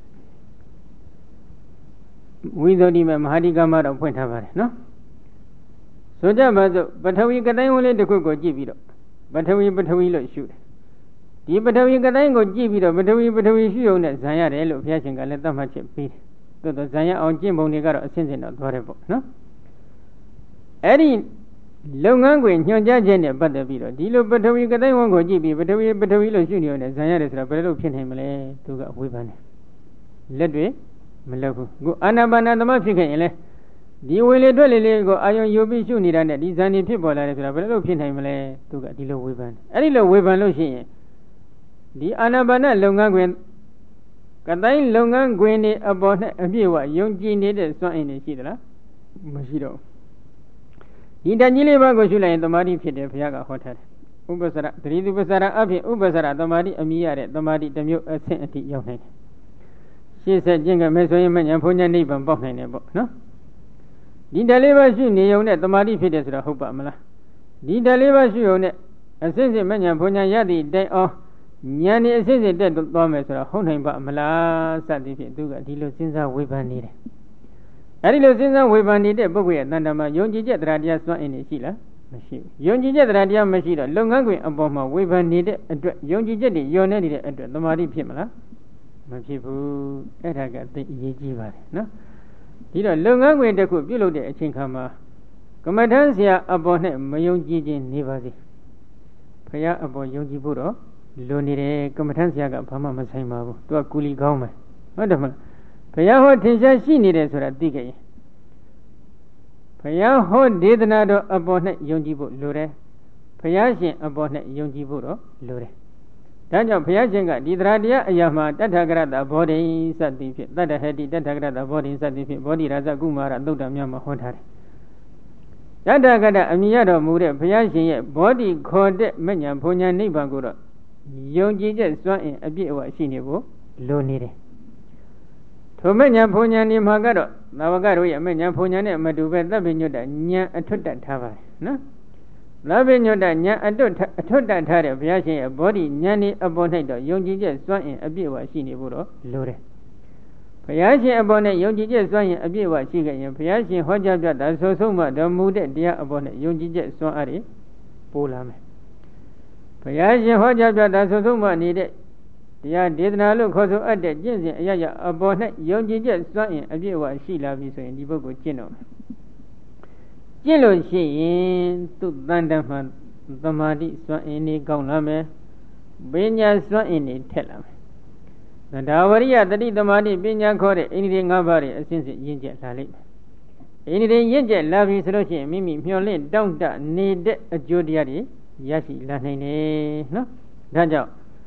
ဝိသုဒ္ဓိမမဟာဒီကမတော့ဖွင့်ထားပါတယ်နော်ဆိုကြပါစို့ပထဝီကတိုင်းဝင်လေးတစ်ခုကိုကြည့်ပြီးတော့ပထဝီပထဝီလို့ရှုတယ်ဒီပထဝီကတိုင်းကိုကြည့်ပြီးတော့ပထဝီပထဝီရှုရုံနဲ့ဇံရတယ်လို့ဘုရားရှင်ကလည်းသတ်မှတ်ချက်ပေးတယ်သို့တော့ဇံရအောင်ကျင့်ပုံတွေကတော့အစဉ်စဉ်တော့သွားတယ်ပေါ့နော်အဲ့ဒီလုပ်ငန်းခွင်ညွှန်ကြားချက်နဲ့ပတ်သက်ပြီးတော့ဒီလိုပထဝီကတိုင်းဝန်ကိုကြည့်ပြီးပထဝီပထဝီလို့ရှုနေုံနဲ့ဇံရတယ်ဆိုတာဘယ်လိုဖြစ်နိုင်မလဲသူကဝေဖန်တယ်လက်တွေမလုပ်ဘူးအခုအာနာပါနသမဖြစ်ခဲ့ရင်လေဒီဝေလေတွက်လေလေးကိုအာယုံယူပြီးရှုနေတာနဲ့ဒီဇန်နေဖြစ်ပေါ်လာတယ်ဆိုတာဘယ်လိုဖြစ်နိုင်မလဲသူကဒီလိုဝေဖန်အဲ့ဒီလိုဝေဖန်လို့ရှိရင်ဒီအာနာပါနလုပ်ငန်းခွင်ကတိုင်းလုပ်ငန်းခွင်တွေအပေါ်နဲ့အပြည့်အဝယုံကြည်နေတဲ့စွမ်းအင်တွေရှိသလားမရှိတော့ဒီတန်ကြီးလေးပါးကိုရှုလိုက်ရင်သမာဓိဖြစ်တယ်ဘုရားကဟောထားတယ်ဥပ္ပစရသတိသူပ္ပစရအဖြစ်ဥပ္ပစရသမာဓိအမိရတဲ့သမာဓိတစ်မျိုးအဆင့်အထိရောက်နိုင်တယ်ရှေ့ဆက်ကျင့်ကြမယ်ဆိုရင်မဉ္ဇဉ်ဘုံဉ္ဇဉ်နိဗ္ဗာန်ပေါက်နိုင်တယ်ပေါ့နော်ဒီတလေးပါးရှုနေုံနဲ့သမာဓိဖြစ်တယ်ဆိုတာဟုတ်ပါမလားဒီတလေးပါးရှုုံနဲ့အစစ်စစ်မဉ္ဇဉ်ဘုံဉ္ဇဉ်ရသည့်တိုင်အောင်ဉာဏ်နဲ့အစစ်စစ်တက်သွားမယ်ဆိုတာဟုတ်နိုင်ပါမလားစသည်ဖြင့်သူကဒီလိုစဉ်းစားဝေဖန်နေတယ်အဲဒီလိုစဉ်းစားဝေဖန်နေတဲ့ပုဂ္ဂိုလ်ရဲ့တဏ္ဍာမှာယုံကြည်ချက်တရားတရားစွမ်းအင်နေရှိလားမရှိဘူးယုံကြည်ချက်တရားတရားမရှိတော့လုပ်ငန်းခွင်အပေါ်မှာဝေဖန်နေတဲ့အတွက်ယုံကြည်ချက်တွေယုံနေတဲ့အတွက်သမာဓိဖြစ်မလားမဖြစ်ဘူးအဲ့ဒါကသိအရေးကြီးပါတယ်နော်ဒီတော့လုပ်ငန်းခွင်တစ်ခုပြုလုပ်တဲ့အချိန်ခါမှာကမ္မထမ်းဆရာအပေါ်နဲ့မယုံကြည်ခြင်းနေပါစေဖရာအပေါ်ယုံကြည်ဖို့တော့လိုနေတယ်ကမ္မထမ်းဆရာကဘာမှမဆိုင်ပါဘူးသူကကူလီကောင်းမယ်ဟုတ်တယ်မလားဖရာဟောထင်ရှားရှိနေတယ်ဆိုတာသိကြရင်ဖရာဟောဒေသနာတော်အပေါ်နဲ့ယုံကြည်ဖို့လိုတယ်ဖရာရှင်အပေါ်နဲ့ယုံကြည်ဖို့တော့လိုတယ်ဒါကြောင့်ဘုရားရှင်ကဒီတရားတရားအရာမှာတထဂရတဘောဓိစသည်ဖြင့်တတ္တဟတိတထဂရတဘောဓိစသည်ဖြင့်ဘောဓိရာဇကုမာရသုတ်တများမှာဟောထားတယ်တထဂရအမြင်ရတော်မူတဲ့ဘုရားရှင်ရဲ့ဘောဓိခေါ်တဲ့မဉ္ဇဉ်ဘုံဉ္ဇဉ်နိဗ္ဗာန်ကိုတော့ယုံကြည်ချက်စွမ်းအင်အပြည့်အဝရှိနေဖို့လိုနေတယ်ထိုမဉ္ဇဉ်ဘုံဉ္ဇဉ်ဒီမှာကတော့သာဝကတို့ရဲ့မဉ္ဇဉ်ဘုံဉ္ဇဉ်နဲ့မတူပဲသဗ္ဗညုတဉာဏ်အထွတ်တက်ထားပါတယ်နော်သဗ္ဗညုတဉာဏ်အထွတ်အထွတ်တက်ထားတဲ့ဘုရားရှင်ရဲ့ဘောဓိဉာဏ်ဤအပေါ်၌တော့ယုံကြည်ချက်စွမ်းအင်အပြည့်အဝရှိနေဖို့တော့လိုတယ်ဘုရားရှင်အပေါ်နဲ့ယုံကြည်ချက်စွမ်းအင်အပြည့်အဝရှိခဲ့ရင်ဘုရားရှင်ဟောကြားပြတာဆိုဆုံးမှတော်မူတဲ့တရားအပေါ်နဲ့ယုံကြည်ချက်စွမ်းအားတွေပို့လာမယ်ဘုရားရှင်ဟောကြားပြတာဆိုဆုံးမှနေတဲ့တရားဒေသနာလို့ခေါ်ဆိုအပ်တဲ့ကျင့်စဉ်အရရအပေါ်၌ယုံကြည်ချက်စွမ်းအင်အပြည့်အဝရှိလာပြီဆိုရင်ဒီပုဂ္ဂိုလ်ကျင့်တော့မယ်ကျင့်လို့ရှိရင်သူ့တန်တမှာသမာဓိစွမ်းအင်ကြီးကောင်းလာမယ်ပညာစွမ်းအင်ကြီးထက်လာမယ်သန္တာဝရိယတတိသမာဓိပညာခေါ်တဲ့အိန္ဒိယ၅ပါးရဲ့အစဉ်စဉ်ရင့်ကျက်လာလိမ့်မယ်အိန္ဒိယရင့်ကျက်လာပြီဆိုလို့ရှိရင်မိမိမျှော်လင့်တောင့်တနေတဲ့အကျိုးတရားတွေရရှိလာနိုင်တယ်နော်ဒါကြောင့်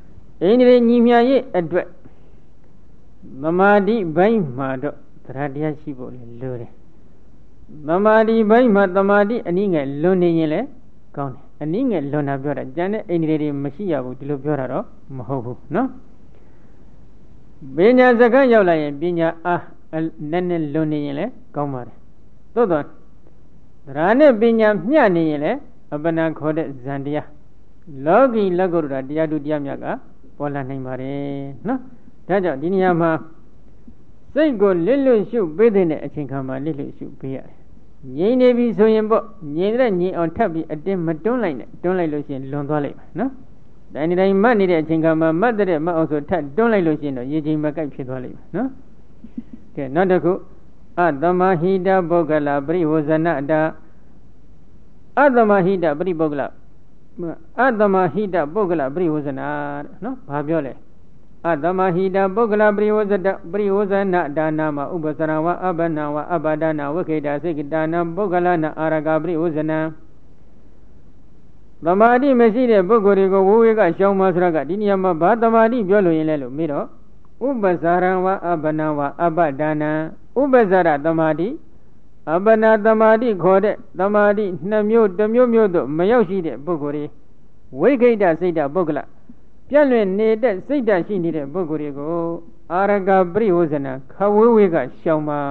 အိန္ဒြေညီမြရဲ့အတွက်သမာဓိဘိုင်းမှာတော့တရားတရားရှိဖို့လေလိုတယ်သမာဓိဘိုင်းမှာသမာဓိအနည်းငယ်လွန်နေရင်လည်းကောင်းတယ်အနည်းငယ်လွန်တာပြောတာကျန်တဲ့အိန္ဒြေတွေမရှိရဘူးဒီလိုပြောတာတော့မဟုတ်ဘူးနော်ပညာစကားရောက်လာရင်ပညာအားနည်းနည်းလွန်နေရင်လည်းကောင်းပါတယ်သို့တော့တရားနဲ့ပညာမျှနေရင်လည်းအပ္ပနာခေါ်တဲ့ဇန်တရားလောကီလက်ကုတ္တရာတရားသူတရားမြတ်ကပေါ်လာနိုင်ပါတယ်နော်ဒါကြောင့်ဒီနေရာမှာစိတ်ကိုလစ်လွတ်ရှုပေးတဲ့အချိန်ခါမှာလစ်လွတ်ရှုပေးရတယ်ငြိမ်နေပြီဆိုရင်ပေါ့ငြိမ်တဲ့ငြိမ်အောင်ထပ်ပြီးအတင်းမတွန်းလိုက်နဲ့တွန်းလိုက်လို့ရှိရင်လွန်သွားလိမ့်မယ်နော်တိုင်းတိုင်းမှတ်နေတဲ့အချိန်ခါမှာမှတ်တဲ့မှတ်အောင်ဆိုထပ်တွန်းလိုက်လို့ရှိရင်တော့ရေချိန်မကိုက်ဖြစ်သွားလိမ့်မယ်နော်ကဲနောက်တစ်ခုအသမဟိတပုဂ္ဂလပရိဝဇနတာအသမဟိတပရိပုဂ္ဂလအသမဟိတပုဂ္ဂလပရိဝဇနာနော်ဘာပြောလဲအသမဟိတပုဂ္ဂလပရိဝဇတပရိဝဇနဒါနာမဥပစရဝအဘနာဝအဘဒနာဝခိတစိကတာနပုဂ္ဂလနာအာရကပရိဝဇနသမာဓိမရှိတဲ့ပုဂ္ဂိုလ်တွေကိုဝိဝေကရှောင်းမဆိုရကဒီနေရာမှာဘာသမာဓိပြောလို့ရင်လဲလို့မေးတော့ဥပစရဝအဘနာဝအဘဒနာဥပစရသမာဓိအပနာသမာဓိခေါ်တဲ့သမာဓိနှစ်မျိုးတစ်မျိုးမျိုးတို့မရောက်ရှိတဲ့ပုဂ္ဂိုလ်တွေဝိခိတစိတ်တပုဂ္ဂလပြည့်လွင်နေတဲ့စိတ်တရှိနေတဲ့ပုဂ္ဂိုလ်တွေကိုအာရကပရိဝဇနာခဝေးဝေးကရှောင်ပါ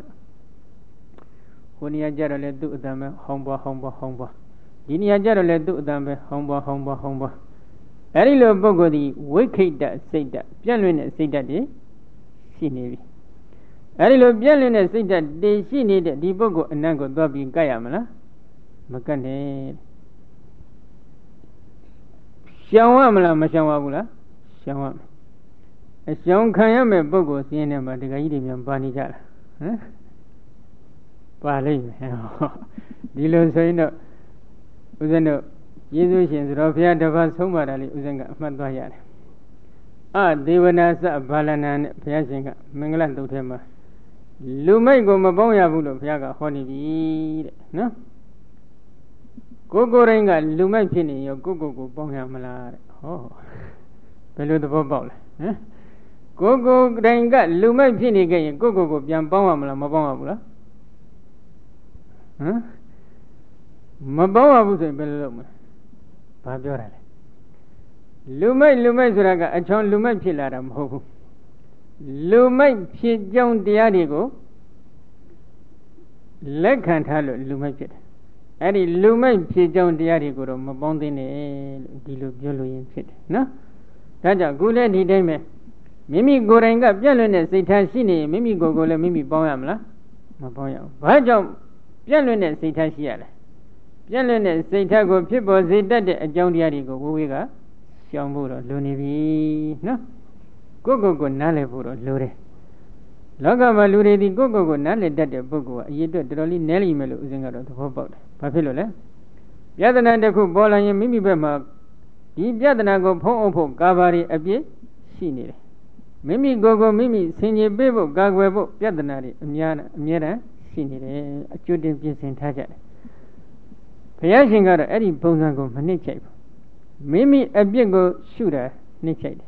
ဟိုနေရာကြတော့လေသူ့အတန်ပဲဟောင်းပွားဟောင်းပွားဟောင်းပွားဒီနေရာကြတော့လေသူ့အတန်ပဲဟောင်းပွားဟောင်းပွားဟောင်းပွားအဲဒီလိုပုဂ္ဂိုလ်ဒီဝိခိတစိတ်တပြည့်လွင်တဲ့စိတ်တတွေရှိနေပြီအဲဒီလိုပြည့်လွင်တဲ့စိတ်ဓာတ်တည်ရှိနေတဲ့ဒီပုဂ္ဂိုလ်အနတ်ကိုသွားပြီးကတ်ရမလားမကတ်နဲ့ရှောင်ရမလားမရှောင်ရဘူးလားရှောင်ရမယ်အရှောင်ခံရမယ်ပုဂ္ဂိုလ်စင်းထဲမှာဒကာကြီးတွေများပါနေကြလားဟမ်ပါလိမ့်မယ်ဒီလိုဆိုရင်တော့ဦးဇင်းတို့ယေရှုရှင်ဆိုတော့ဘုရားတစ်ပါးဆုံးမတာလေးဦးဇင်းကအမှတ်သွားရတယ်အဒေဝနာသဘာလနာနဲ့ဘုရားရှင်ကမင်္ဂလာတုတ်ထဲမှာလူမိုက်ကိုမပေါင်းရဘူးလို့ဘုရားကဟောနေပြီတဲ့နော်ကိုကိုယ်တိုင်းကလူမိုက်ဖြစ်နေရောကိုကိုကိုပေါင်းရမလားတဲ့ဟောဘယ်လိုသဘောပေါက်လဲဟမ်ကိုကိုယ်တိုင်းကလူမိုက်ဖြစ်နေခဲ့ရင်ကိုကိုကိုပြန်ပေါင်းရမလားမပေါင်းရဘူးလားဟမ်မပေါင်းရဘူးဆိုရင်ဘယ်လိုလုပ်မလဲဘာပြောတာလဲလူမိုက်လူမိုက်ဆိုတာကအချောင်းလူမိုက်ဖြစ်လာတာမဟုတ်ဘူးလူမိုက်ဖြစ်ကြောင်းတရားတွေကိုလက်ခံထားလို့လူမိုက်ဖြစ်တယ်အဲ့ဒီလူမိုက်ဖြစ်ကြောင်းတရားတွေကိုတော့မပေါင်းသင်းနဲ့လို့ဒီလိုပြောလို့ရင်ဖြစ်တယ်နော်ဒါကြောင့်ခုလည်းဒီတိုင်းပဲမိမိကိုယ်တိုင်ကပြည့်လွတ်တဲ့စိတ်ထားရှိနေရင်မိမိကိုယ်ကိုယ်လည်းမိမိပေါင်းရမလားမပေါင်းရဘူးဘာကြောင့်ပြည့်လွတ်တဲ့စိတ်ထားရှိရလဲပြည့်လွတ်တဲ့စိတ်ထားကိုဖြစ်ပေါ်စေတတ်တဲ့အကြောင်းတရားတွေကိုဝိဝေကရှောင်ဖို့တော့လိုနေပြီနော်ကိုယ့်ကိုယ်ကိုနားလည်ဖို့တော့လိုတယ်လောကမှာလူတွေဒီကိုယ့်ကိုယ်ကိုနားလည်တတ်တဲ့ပုဂ္ဂိုလ်ကအရေးအတွက်တော်တော်လေးနည်းလိမ့်မယ်လို့ဦးဇင်းကတော့သဘောပေါက်တယ်ဘာဖြစ်လို့လဲပြဿနာတစ်ခုပေါ်လာရင်မိမိဘက်မှာဒီပြဿနာကိုဖုံးအုပ်ဖို့ကာဘာတွေအပြည့်ရှိနေတယ်မိမိကိုယ်ကိုမိမိဆင်ခြင်ပေးဖို့ကာကွယ်ဖို့ပြဿနာတွေအများအများတန်းရှိနေတယ်အကျွတ်တင်ပြင်ဆင်ထားကြတယ်ဘုရားရှင်ကတော့အဲ့ဒီပုံစံကိုမနှိမ့်ချိုက်ဘူးမိမိအပြစ်ကိုရှုတာနှိမ့်ချိုက်တယ်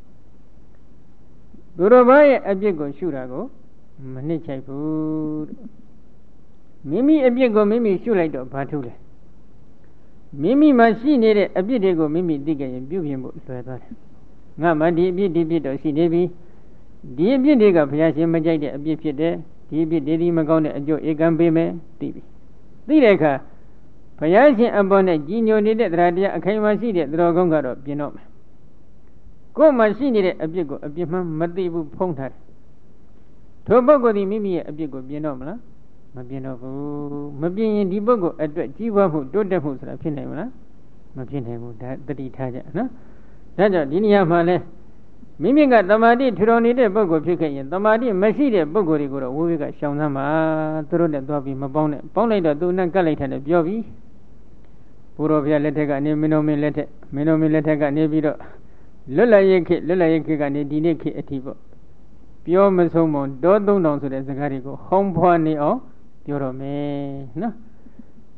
သူတော်ဘာရဲ့အပြစ်ကိုရှုတာကိုမနှိမ့်ချိုက်ဘူးမိမိအပြစ်ကိုမိမိရှုလိုက်တော့ဘာထူးလဲမိမိမှာရှိနေတဲ့အပြစ်တွေကိုမိမိသိကြရင်ပြုပြင်ဖို့လွယ်သွားတယ်ငါမှဒီအပြစ်ဒီပြစ်တော့ရှိနေပြီဒီအပြစ်တွေကဘုရားရှင်မကြိုက်တဲ့အပြစ်ဖြစ်တယ်ဒီအပြစ်တွေဒီမကောင်းတဲ့အကျိုးဧကံပေးမယ်သိပြီသိတဲ့အခါဘုရားရှင်အပေါ်နဲ့ကြီးညိုနေတဲ့တရားတရားအခိုင်အမာရှိတဲ့သတော်ကောင်းကတော့ပြင်တော့မယ်ကိုယ်မှရှိနေတဲ့အပြစ်ကိုအပြစ်မှမသိဘူးဖုံးထားတယ်ထိုပုဂ္ဂိုလ်ဒီမိမိရဲ့အပြစ်ကိုပြင်တော့မလားမပြင်တော့ဘူးမပြင်ရင်ဒီပုဂ္ဂိုလ်အတွက်ကြီးပွားမှုတိုးတက်မှုဆိုတာဖြစ်နိုင်မလားမဖြစ်နိုင်ဘူးဒါတတိထားကြနော်ဒါကြောင့်ဒီနေရာမှာလဲမိမိကသမာဓိထူထောင်နေတဲ့ပုဂ္ဂိုလ်ဖြစ်ခဲ့ရင်သမာဓိမရှိတဲ့ပုဂ္ဂိုလ်တွေကိုတော့ဝိဝေကရှောင်သမ်းပါသူတို့နဲ့သွားပြီးမပေါင်းနဲ့ပေါင်းလိုက်တော့သူနဲ့ကတ်လိုက်တယ်ပြောပြီးဘုရောဘုရားလက်ထက်ကနေမင်းတော်မင်းလက်ထက်မင်းတော်မင်းလက်ထက်ကနေပြီးတော့လွတ်လပ်ရေးခေတ်လွတ်လပ်ရေးခေတ်ကနေဒီနေ့ခေတ်အထိပေါ့ပြောမဆုံးမတောသုံးတောင်ဆိုတဲ့စကားတွေကိုဟောင်းဖွားနေအောင်ပြောတော့မယ်နော်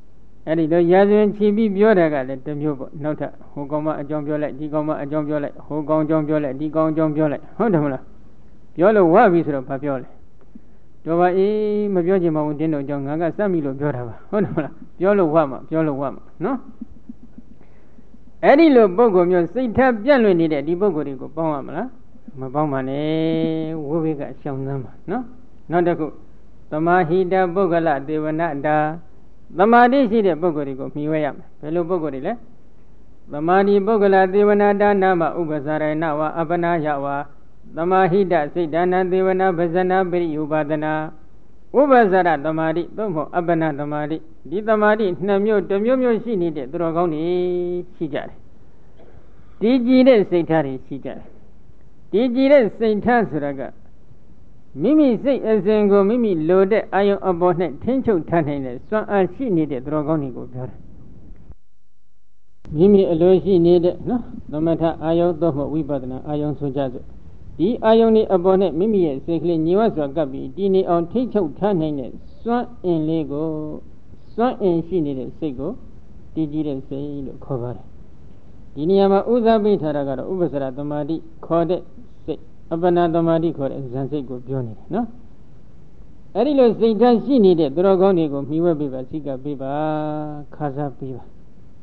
အဲ့ဒီတော့ရာဇဝင်ချီပြီးပြောတာကလည်းတစ်မျိုးပေါ့နောက်ထပ်ဟိုကောင်မအကြောင်းပြောလိုက်ဒီကောင်မအကြောင်းပြောလိုက်ဟိုကောင်အကြောင်းပြောလိုက်ဒီကောင်အကြောင်းပြောလိုက်ဟုတ်တယ်မလားပြောလို့ဝပြီဆိုတော့ဘာပြောလဲတော့ပါအေးမပြောချင်ပါဘူးတင်းတို့အကြောင်းငါကစက်မိလို့ပြောတာပါဟုတ်တယ်မလားပြောလို့ဝမှာပြောလို့ဝမှာနော်အဲ့ဒီလိုပုံကောမျိုးစိတ်ထက်ပြန့်လွင့်နေတဲ့ဒီပုံကိုယ်တွေကိုပေါင်းရမလားမပေါင်းပါနဲ့ဝိဝေကရှောင်သမ်းပါနော်နောက်တစ်ခုသမာဟိတပုဂ္ဂလဒေဝနာတာသမာဓိရှိတဲ့ပုဂ္ဂိုလ်တွေကိုမှီဝဲရမယ်ဘယ်လိုပုဂ္ဂိုလ်တွေလဲသမာဓိပုဂ္ဂလဒေဝနာတာနာမဥပ္ပဇာရဏဝါအပနာယဝါသမာဟိတစိတ်ဒါနဒေဝနာပဇနာပရိဥပါဒနာဥပ္ပဇာရသမာဓိသို့မဟုတ်အပနာသမာဓိဒီသမာဓိနှစ်မျိုးတစ်မျိုးမျိုးရှိနေတဲ့သူတော်ကောင်းတွေရှိကြတယ်ဒီကြည်တဲ့စိတ်ထားတွေရှိကြတယ်ဒီကြည်တဲ့စိတ်ထားဆိုတာကမိမိစိတ်အစဉ်ကိုမိမိလိုတဲ့အာယုံအပေါ်နဲ့ထင်းချုပ်ထားနိုင်တဲ့စွမ်းအားရှိနေတဲ့သူတော်ကောင်းတွေကိုပြောတယ်မိမိအလိုရှိနေတဲ့နော်သမထအာယုံသို့မဟုတ်ဝိပဿနာအာယုံဆိုကြစို့ဒီအာယုံဒီအပေါ်နဲ့မိမိရဲ့စိတ်ကလေးညီဝတ်စွာကပ်ပြီးတည်နေအောင်ထိချုပ်ထားနိုင်တဲ့စွမ်းအင်လေးကိုစွမ်းအင်ရှိနေတဲ့စိတ်ကိုတည်ကြည်တဲ့စိတ်လို့ခေါ်ပါတယ်ဒီနေရာမှာဥဇပိထားတာကတော့ဥပ္ပစရသမာဓိခေါ်တဲ့စိတ်အပနာသမာဓိခေါ်တဲ့ဇန်စိတ်ကိုပြောနေတယ်နော်အဲ့ဒီလိုစိတ်ဓာတ်ရှိနေတဲ့သူတော်ကောင်းတွေကိုမှီဝဲပေးပါစိတ်ကပေးပါခါစားပေးပါ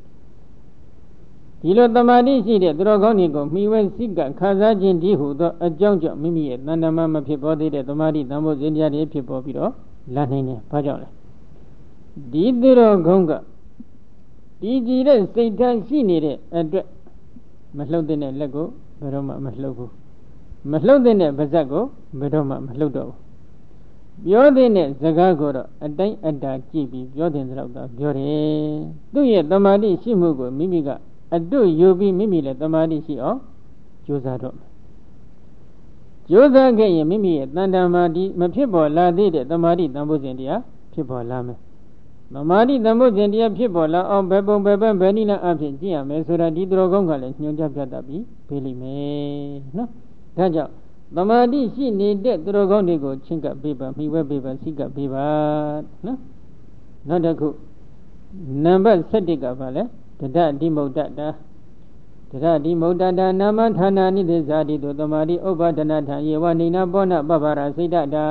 ဒီလိုသမာဓိရှိတဲ့သူတော်ကောင်းတွေကိုမှီဝဲစိတ်ကခါစားခြင်းဒီဟုသောအကြောင်းကြောင့်မိမိရဲ့တဏ္ဍမမဖြစ်ပေါ်သေးတဲ့သမာဓိတန်ဖို့စဉ်းတရားတွေဖြစ်ပေါ်ပြီးတော့လာနိုင်တယ်ဘာကြောင့်လဲဒီသူတော်ကောင်းကဒီကြည်တဲ့စိတ်ဓာတ်ရှိနေတဲ့အတွက်မလှုပ်တဲ့လက်ကိုဘယ်တော့မှမလှုပ်ဘူးမလှုပ်တဲ့ပါးစပ်ကိုဘယ်တော့မှမလှုပ်တော့ဘူးပြောတဲ့စကားကိုတော့အတိုင်းအတာကြည့်ပြီးပြောတဲ့လောက်တော့ပြောတယ်သူ့ရဲ့တမာတိရှိမှုကိုမိမိကအတုယူပြီးမိမိလည်းတမာတိရှိအောင်ကြိုးစားတော့မယ်ကြိုးစားခဲ့ရင်မိမိရဲ့တန်တမာတိမဖြစ်ပေါ်လာသေးတဲ့တမာတိတန်ဖို့စဉ်တရားဖြစ်ပေါ်လာမယ်သမာဓိသမုဒ္ဒေတရားဖြစ်ပေါ်လာအောင်ဘယ်ပုံဘယ်ပန်းဘယ်နည်းနဲ့အဖြစ်ကြည့်ရမယ်ဆိုတာဒီသူတော်ကောင်းကလည်းညွှန်ကြားပြတတ်ပြီးပေးလိမ့်မယ်နော်ဒါကြောင့်သမာဓိရှိနေတဲ့သူတော်ကောင်းတွေကိုချင်းကပ်ပေးပါမိဝဲပေးပါစိကပ်ပေးပါနော်နောက်တစ်ခုနံပါတ်ဆယ်ကပါလဲတဒတိမုဒ္ဒတာတဒတိမုဒ္ဒတာနာမဌာနာနိသေဇာတိတုသမာဓိဥပ္ပဒနာထံယေဝနိနာပောနပပရာစိတ်တတာ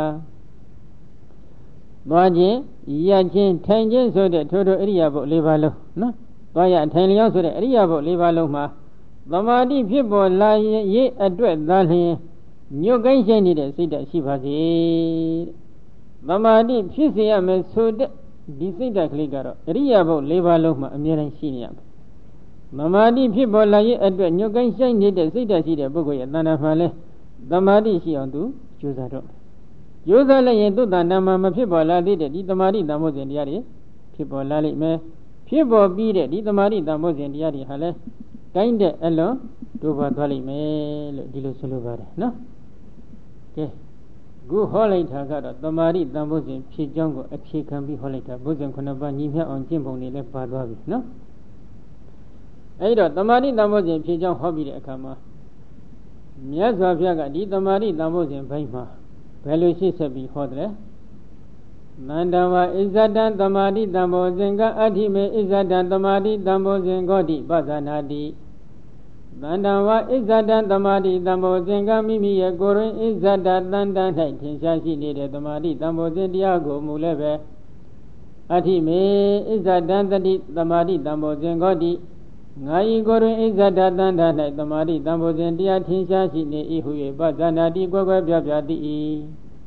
သွားခြင်းရခြင်းထိုင်ခြင်းဆိုတဲ့ထိုးထိုးအရိယာပုတ်၄ပါးလုံးနော်သွားရထိုင်လျောင်းဆိုတဲ့အရိယာပုတ်၄ပါးလုံးမှာသမာဓိဖြစ်ပေါ်လာရင်ရေးအတွက်သာလျှင်ညွတ်ကိုင်းရှိနေတဲ့စိတ်ဓာတ်ရှိပါစေသမာဓိဖြစ်စေရမယ်ဆိုတဲ့ဒီစိတ်ဓာတ်ကလေးကတော့အရိယာပုတ်၄ပါးလုံးမှာအမြဲတမ်းရှိနေရမယ်သမာဓိဖြစ်ပေါ်လာရင်အတွက်ညွတ်ကိုင်းရှိနေတဲ့စိတ်ဓာတ်ရှိတဲ့ပုဂ္ဂိုလ်ရဲ့တဏ္ဍာမှာလဲသမာဓိရှိအောင်သူကြိုးစားတော့ရိုးစားလိုက်ရင်သူ့တဏ္ဍာမှာမဖြစ်ပေါ်လာသေးတဲ့ဒီသမာဓိတန်ဖို့စဉ်တရားတွေဖြစ်ပေါ်လာလိမ့်မယ်ဖြစ်ပေါ်ပြီးတဲ့ဒီသမာဓိတန်ဖို့စဉ်တရားတွေဟာလဲတိုင်းတဲ့အလွန်တို့ပါသွားလိမ့်မယ်လို့ဒီလိုဆိုလိုပါတယ်နော်ကဲခုဟောလိုက်တာကတော့သမာဓိတန်ဖို့စဉ်ဖြစ်ကြောင်းကိုအခြေခံပြီးဟောလိုက်တာဘုဇင်ခုနှစ်ပါးညီမျှအောင်ကျင့်ပုံတွေလည်းပါသွားပြီနော်အဲဒီတော့သမာဓိတန်ဖို့စဉ်ဖြစ်ကြောင်းဟောပြီးတဲ့အခါမှာမြတ်စွာဘုရားကဒီသမာဓိတန်ဖို့စဉ်ဘိုင်းမှာဘယ်လိုရှိဆက်ပြီးဟောတယ်နန္ဒဝဣဇဒံသမာဓိတံဘောဇင်ကအဋ္ဌိမေဣဇဒံသမာဓိတံဘောဇင်ဂောတိပသနာတိနန္ဒဝဣဇဒံသမာဓိတံဘောဇင်ကမိမိရဲ့ကိုယ်ရင်းဣဇဒတန်တန်၌ထင်ရှားရှိနေတဲ့သမာဓိတံဘောဇင်တရားကိုမူလည်းပဲအဋ္ဌိမေဣဇဒံတတိသမာဓိတံဘောဇင်ဂောတိငါဤကိုယ်ရင်းဣဇဒတန်တန်၌သမာဓိတံဘောဇင်တရားထင်ရှားရှိနေ၏ဟု၍ပသနာတိကွယ်ကွယ်ပြပြသည်၏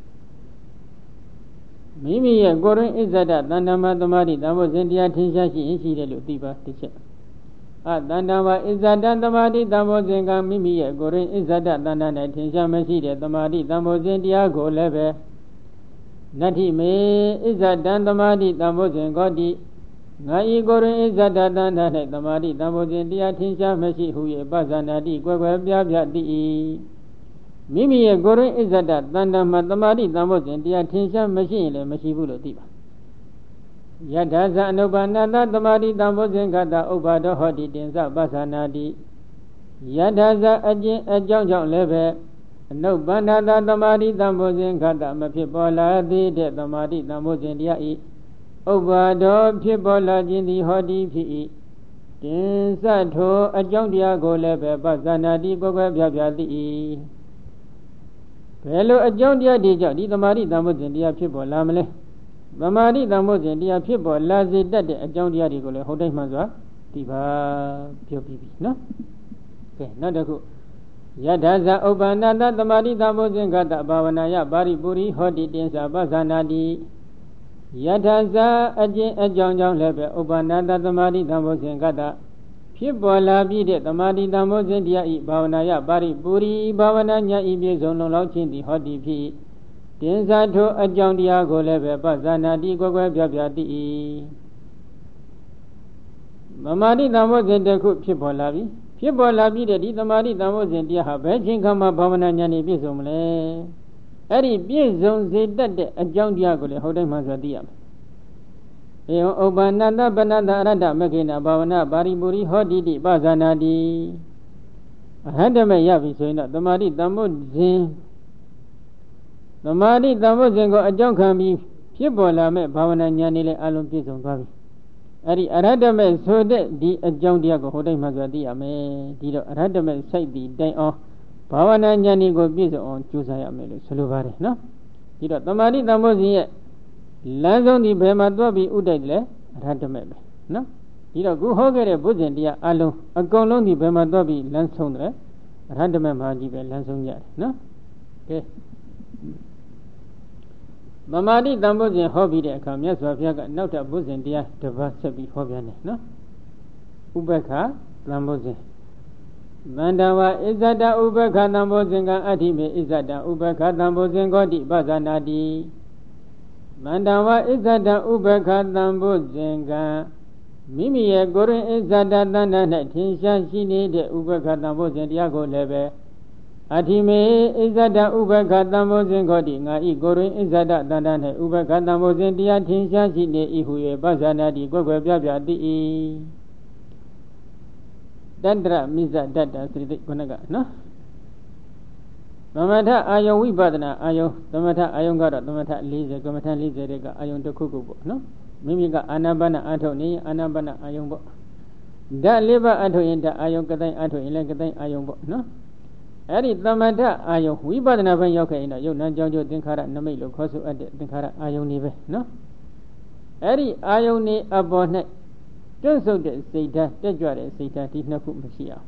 မိမိရဲ့ကိုယ်ရင်းဣဇဒတန်တမသမာဓိတံဘောဇင်တရားထင်ရှားရှိရင်ရှိတယ်လို့သိပါတစ်ချက်အတန်တမဣဇဒသမာဓိတံဘောဇင်ကမိမိရဲ့ကိုယ်ရင်းဣဇဒတန်တန်၌ထင်ရှားမရှိတဲ့သမာဓိတံဘောဇင်တရားကိုလည်းပဲနတ္ထိမေဣဇဒံသမာဓိတံဘောဇင်ဂောတိငါဤကိုယ်ရင်းဣဇဒတန်တန်၌သမာဓိတံဘောဇင်တရားထင်ရှားမရှိဟု၍ပသနာတိကွယ်ကွယ်ပြပြသည်၏မိမိရဲ့ကိုယ်ရင်းဣဇဒတန်တမှာသမာဓိတံဘောဇင်တရားထင်ရှားမရှိရင်လည်းမရှိဘူးလို့သိပါယထာဇအနုပါဏတသမာဓိတံဘောဇင်ခတဥပ္ပါဒောဟောတိတင်္စပသနာတိယထာဇအကျင့်အကြောင်းကြောင့်လည်းပဲအနုပါဏတသမာဓိတံဘောဇင်ခတမဖြစ်ပေါ်လာသေးတဲ့သမာဓိတံဘောဇင်တရားဤဥပ္ပါဒောဖြစ်ပေါ်လာခြင်းသည်ဟောတိဖြစ်၏တင်စထိုအကြောင်းတရားကိုလည်းပဲပသနာတိကိုယ်ကိုယ်ပြပြသိ၏ဘယ်လိုအကြောင်းတရားတွေကြောင့်ဒီသမာဓိတန်ဖို့စဉ်တရားဖြစ်ပေါ်လာမလဲသမာဓိတန်ဖို့စဉ်တရားဖြစ်ပေါ်လာစေတတ်တဲ့အကြောင်းတရားတွေကိုလည်းဟုတ်တိုင်းမှစွာဒီပါပြောပြီးပြီနော်ကဲနောက်တစ်ခုယထာဇဥပ္ပန္နတသမာဓိတန်ဖို့စဉ်ကတဘာဝနာယပါရိပုရိဟောတိတင်္စာပသနာတိယထာဇအကျင့်အကြောင်းကြောင့်လည်းပဲဥပ္ပန္နတသမာဓိတန်ဖို့စဉ်ကတဖြစ်ပေါ်လာပြီးတဲ့သမာဓိတန်ဖို့စဉ်တရားဤဘာဝနာယပါရိပုရိဘာဝနာညာဤပြည့်စုံလုံလောက်ခြင်းသည်ဟောတိဖြစ်တင်္စာထိုအကြောင်းတရားကိုလည်းပဲပသနာတိကိုယ်ကိုယ်ပြပြသိ၏သမာဓိတန်ဖို့စဉ်တစ်ခုဖြစ်ပေါ်လာပြီဖြစ်ပေါ်လာပြီးတဲ့ဒီသမာဓိတန်ဖို့စဉ်တရားဟာဘယ်ချိန်ခါမှဘာဝနာဉာဏ်နဲ့ပြည့်စုံမလဲအဲ့ဒီပြည့်စုံစေတတ်တဲ့အကြောင်းတရားကိုလည်းဟုတ်တိုင်းမှဆိုသိရမယ်ဧဝံဥပ္ပန္နတပနတအရတ္တမခေနဘာဝနာပါရိပုရိဟောတိတိပဇာနာတိအဟတမေရပြီဆိုရင်တော့သမာဓိတန်ဖို့စဉ်သမာဓိတန်ဖို့စဉ်ကိုအကြောင်းခံပြီးဖြစ်ပေါ်လာမဲ့ဘာဝနာဉာဏ်နဲ့လည်းအလုံးပြည့်စုံသွားပြီအဲ့ဒီအရဟတမေဆိုတဲ့ဒီအကြောင်းတရားကိုဟိုတိုင်းမှဆိုသိရမယ်ဒီတော့အရဟတမေစိုက်တည်တိုင်အောင်ဘာဝနာဉာဏ်ဤကိုပြည့်စုံအောင်ကြိုးစားရမယ်လို့ဆိုလိုပါတယ်နော်ဒီတော့သမာဓိတန်ဖို့စဉ်ရဲ့လမ်းဆုံးဒီဘယ်မှာသွားပြီးဥဒိတ်လဲအရဟတမေပဲနော်ဒီတော့ခုဟောခဲ့တဲ့ဘုဇင်တရားအလုံးအကုန်လုံးဒီဘယ်မှာသွားပြီးလမ်းဆုံးတယ်အရဟတမေမှာကြီးပဲလမ်းဆုံးကြတယ်နော်ကဲသမာဓိတန်ဖို့စဉ်ဟောပြီးတဲ့အခါမြတ်စွာဘုရားကနောက်ထပ်ဘုဇင်တရားတစ်ပါးဆက်ပြီးဟောပြန်တယ်နော်ဥပ္ပခာတန်ဖို့စဉ်သန္တဝါဣဇဒဥပ္ပခာတန်ဖို့စဉ်ကအဋ္ဌိမေဣဇဒဥပ္ပခာတန်ဖို့စဉ်ကောတိပဇာနာတိသန္တဝါဣဇဒဥပ္ပခာတန်ဖို့စဉ်ကမိမိရဲ့ကိုယ်ရင်ဣဇဒတဏ္ဍ၌ထင်ရှားရှိနေတဲ့ဥပ္ပခာတန်ဖို့စဉ်တရားကိုလည်းပဲအဋ္ဌိမေဣဇဒဥပ္ပခာတံဘောဇင်ခောတိငါဤကိုယ်တွင်ဣဇဒတန္တ၌ဥပ္ပခာတံဘောဇင်တရားထင်ရှားရှိနေ၏ဟု၍ပဇာနာတိကွယ်ကွယ်ပြပြသိ၏တတ္တရမိဇတတ္တသတိခုနကနော်သမထအာယုံဝိပဿနာအာယုံသမထအာယုံကတော့သမထ၄၀ကမ္မထ၄၀တဲ့ကအာယုံတစ်ခုခုပေါ့နော်မိမိကအာနာပါနအာထုတ်နေအာနာပါနအာယုံပေါ့ဓာတ်လေးပါးအာထုတ်ရင်ဓာတ်အာယုံကတိုင်းအာထုတ်ရင်လည်းကတိုင်းအာယုံပေါ့နော်အဲ့ဒီသမထအာယုံဝိပဿနာဘက်ရောက်ခဲ့ရင်တော့ယုတ်နံကြောင့်ကျိုးသင်္ခါရနမိတ်လို့ခေါ်ဆိုအပ်တဲ့သင်္ခါရအာယုံတွေပဲနော်အဲ့ဒီအာယုံတွေအပေါ်၌တွန့်ဆုတ်တဲ့စိတ်ဓာတ်တက်ကြွတဲ့စိတ်ဓာတ်ဒီနှစ်ခုမရှိအောင်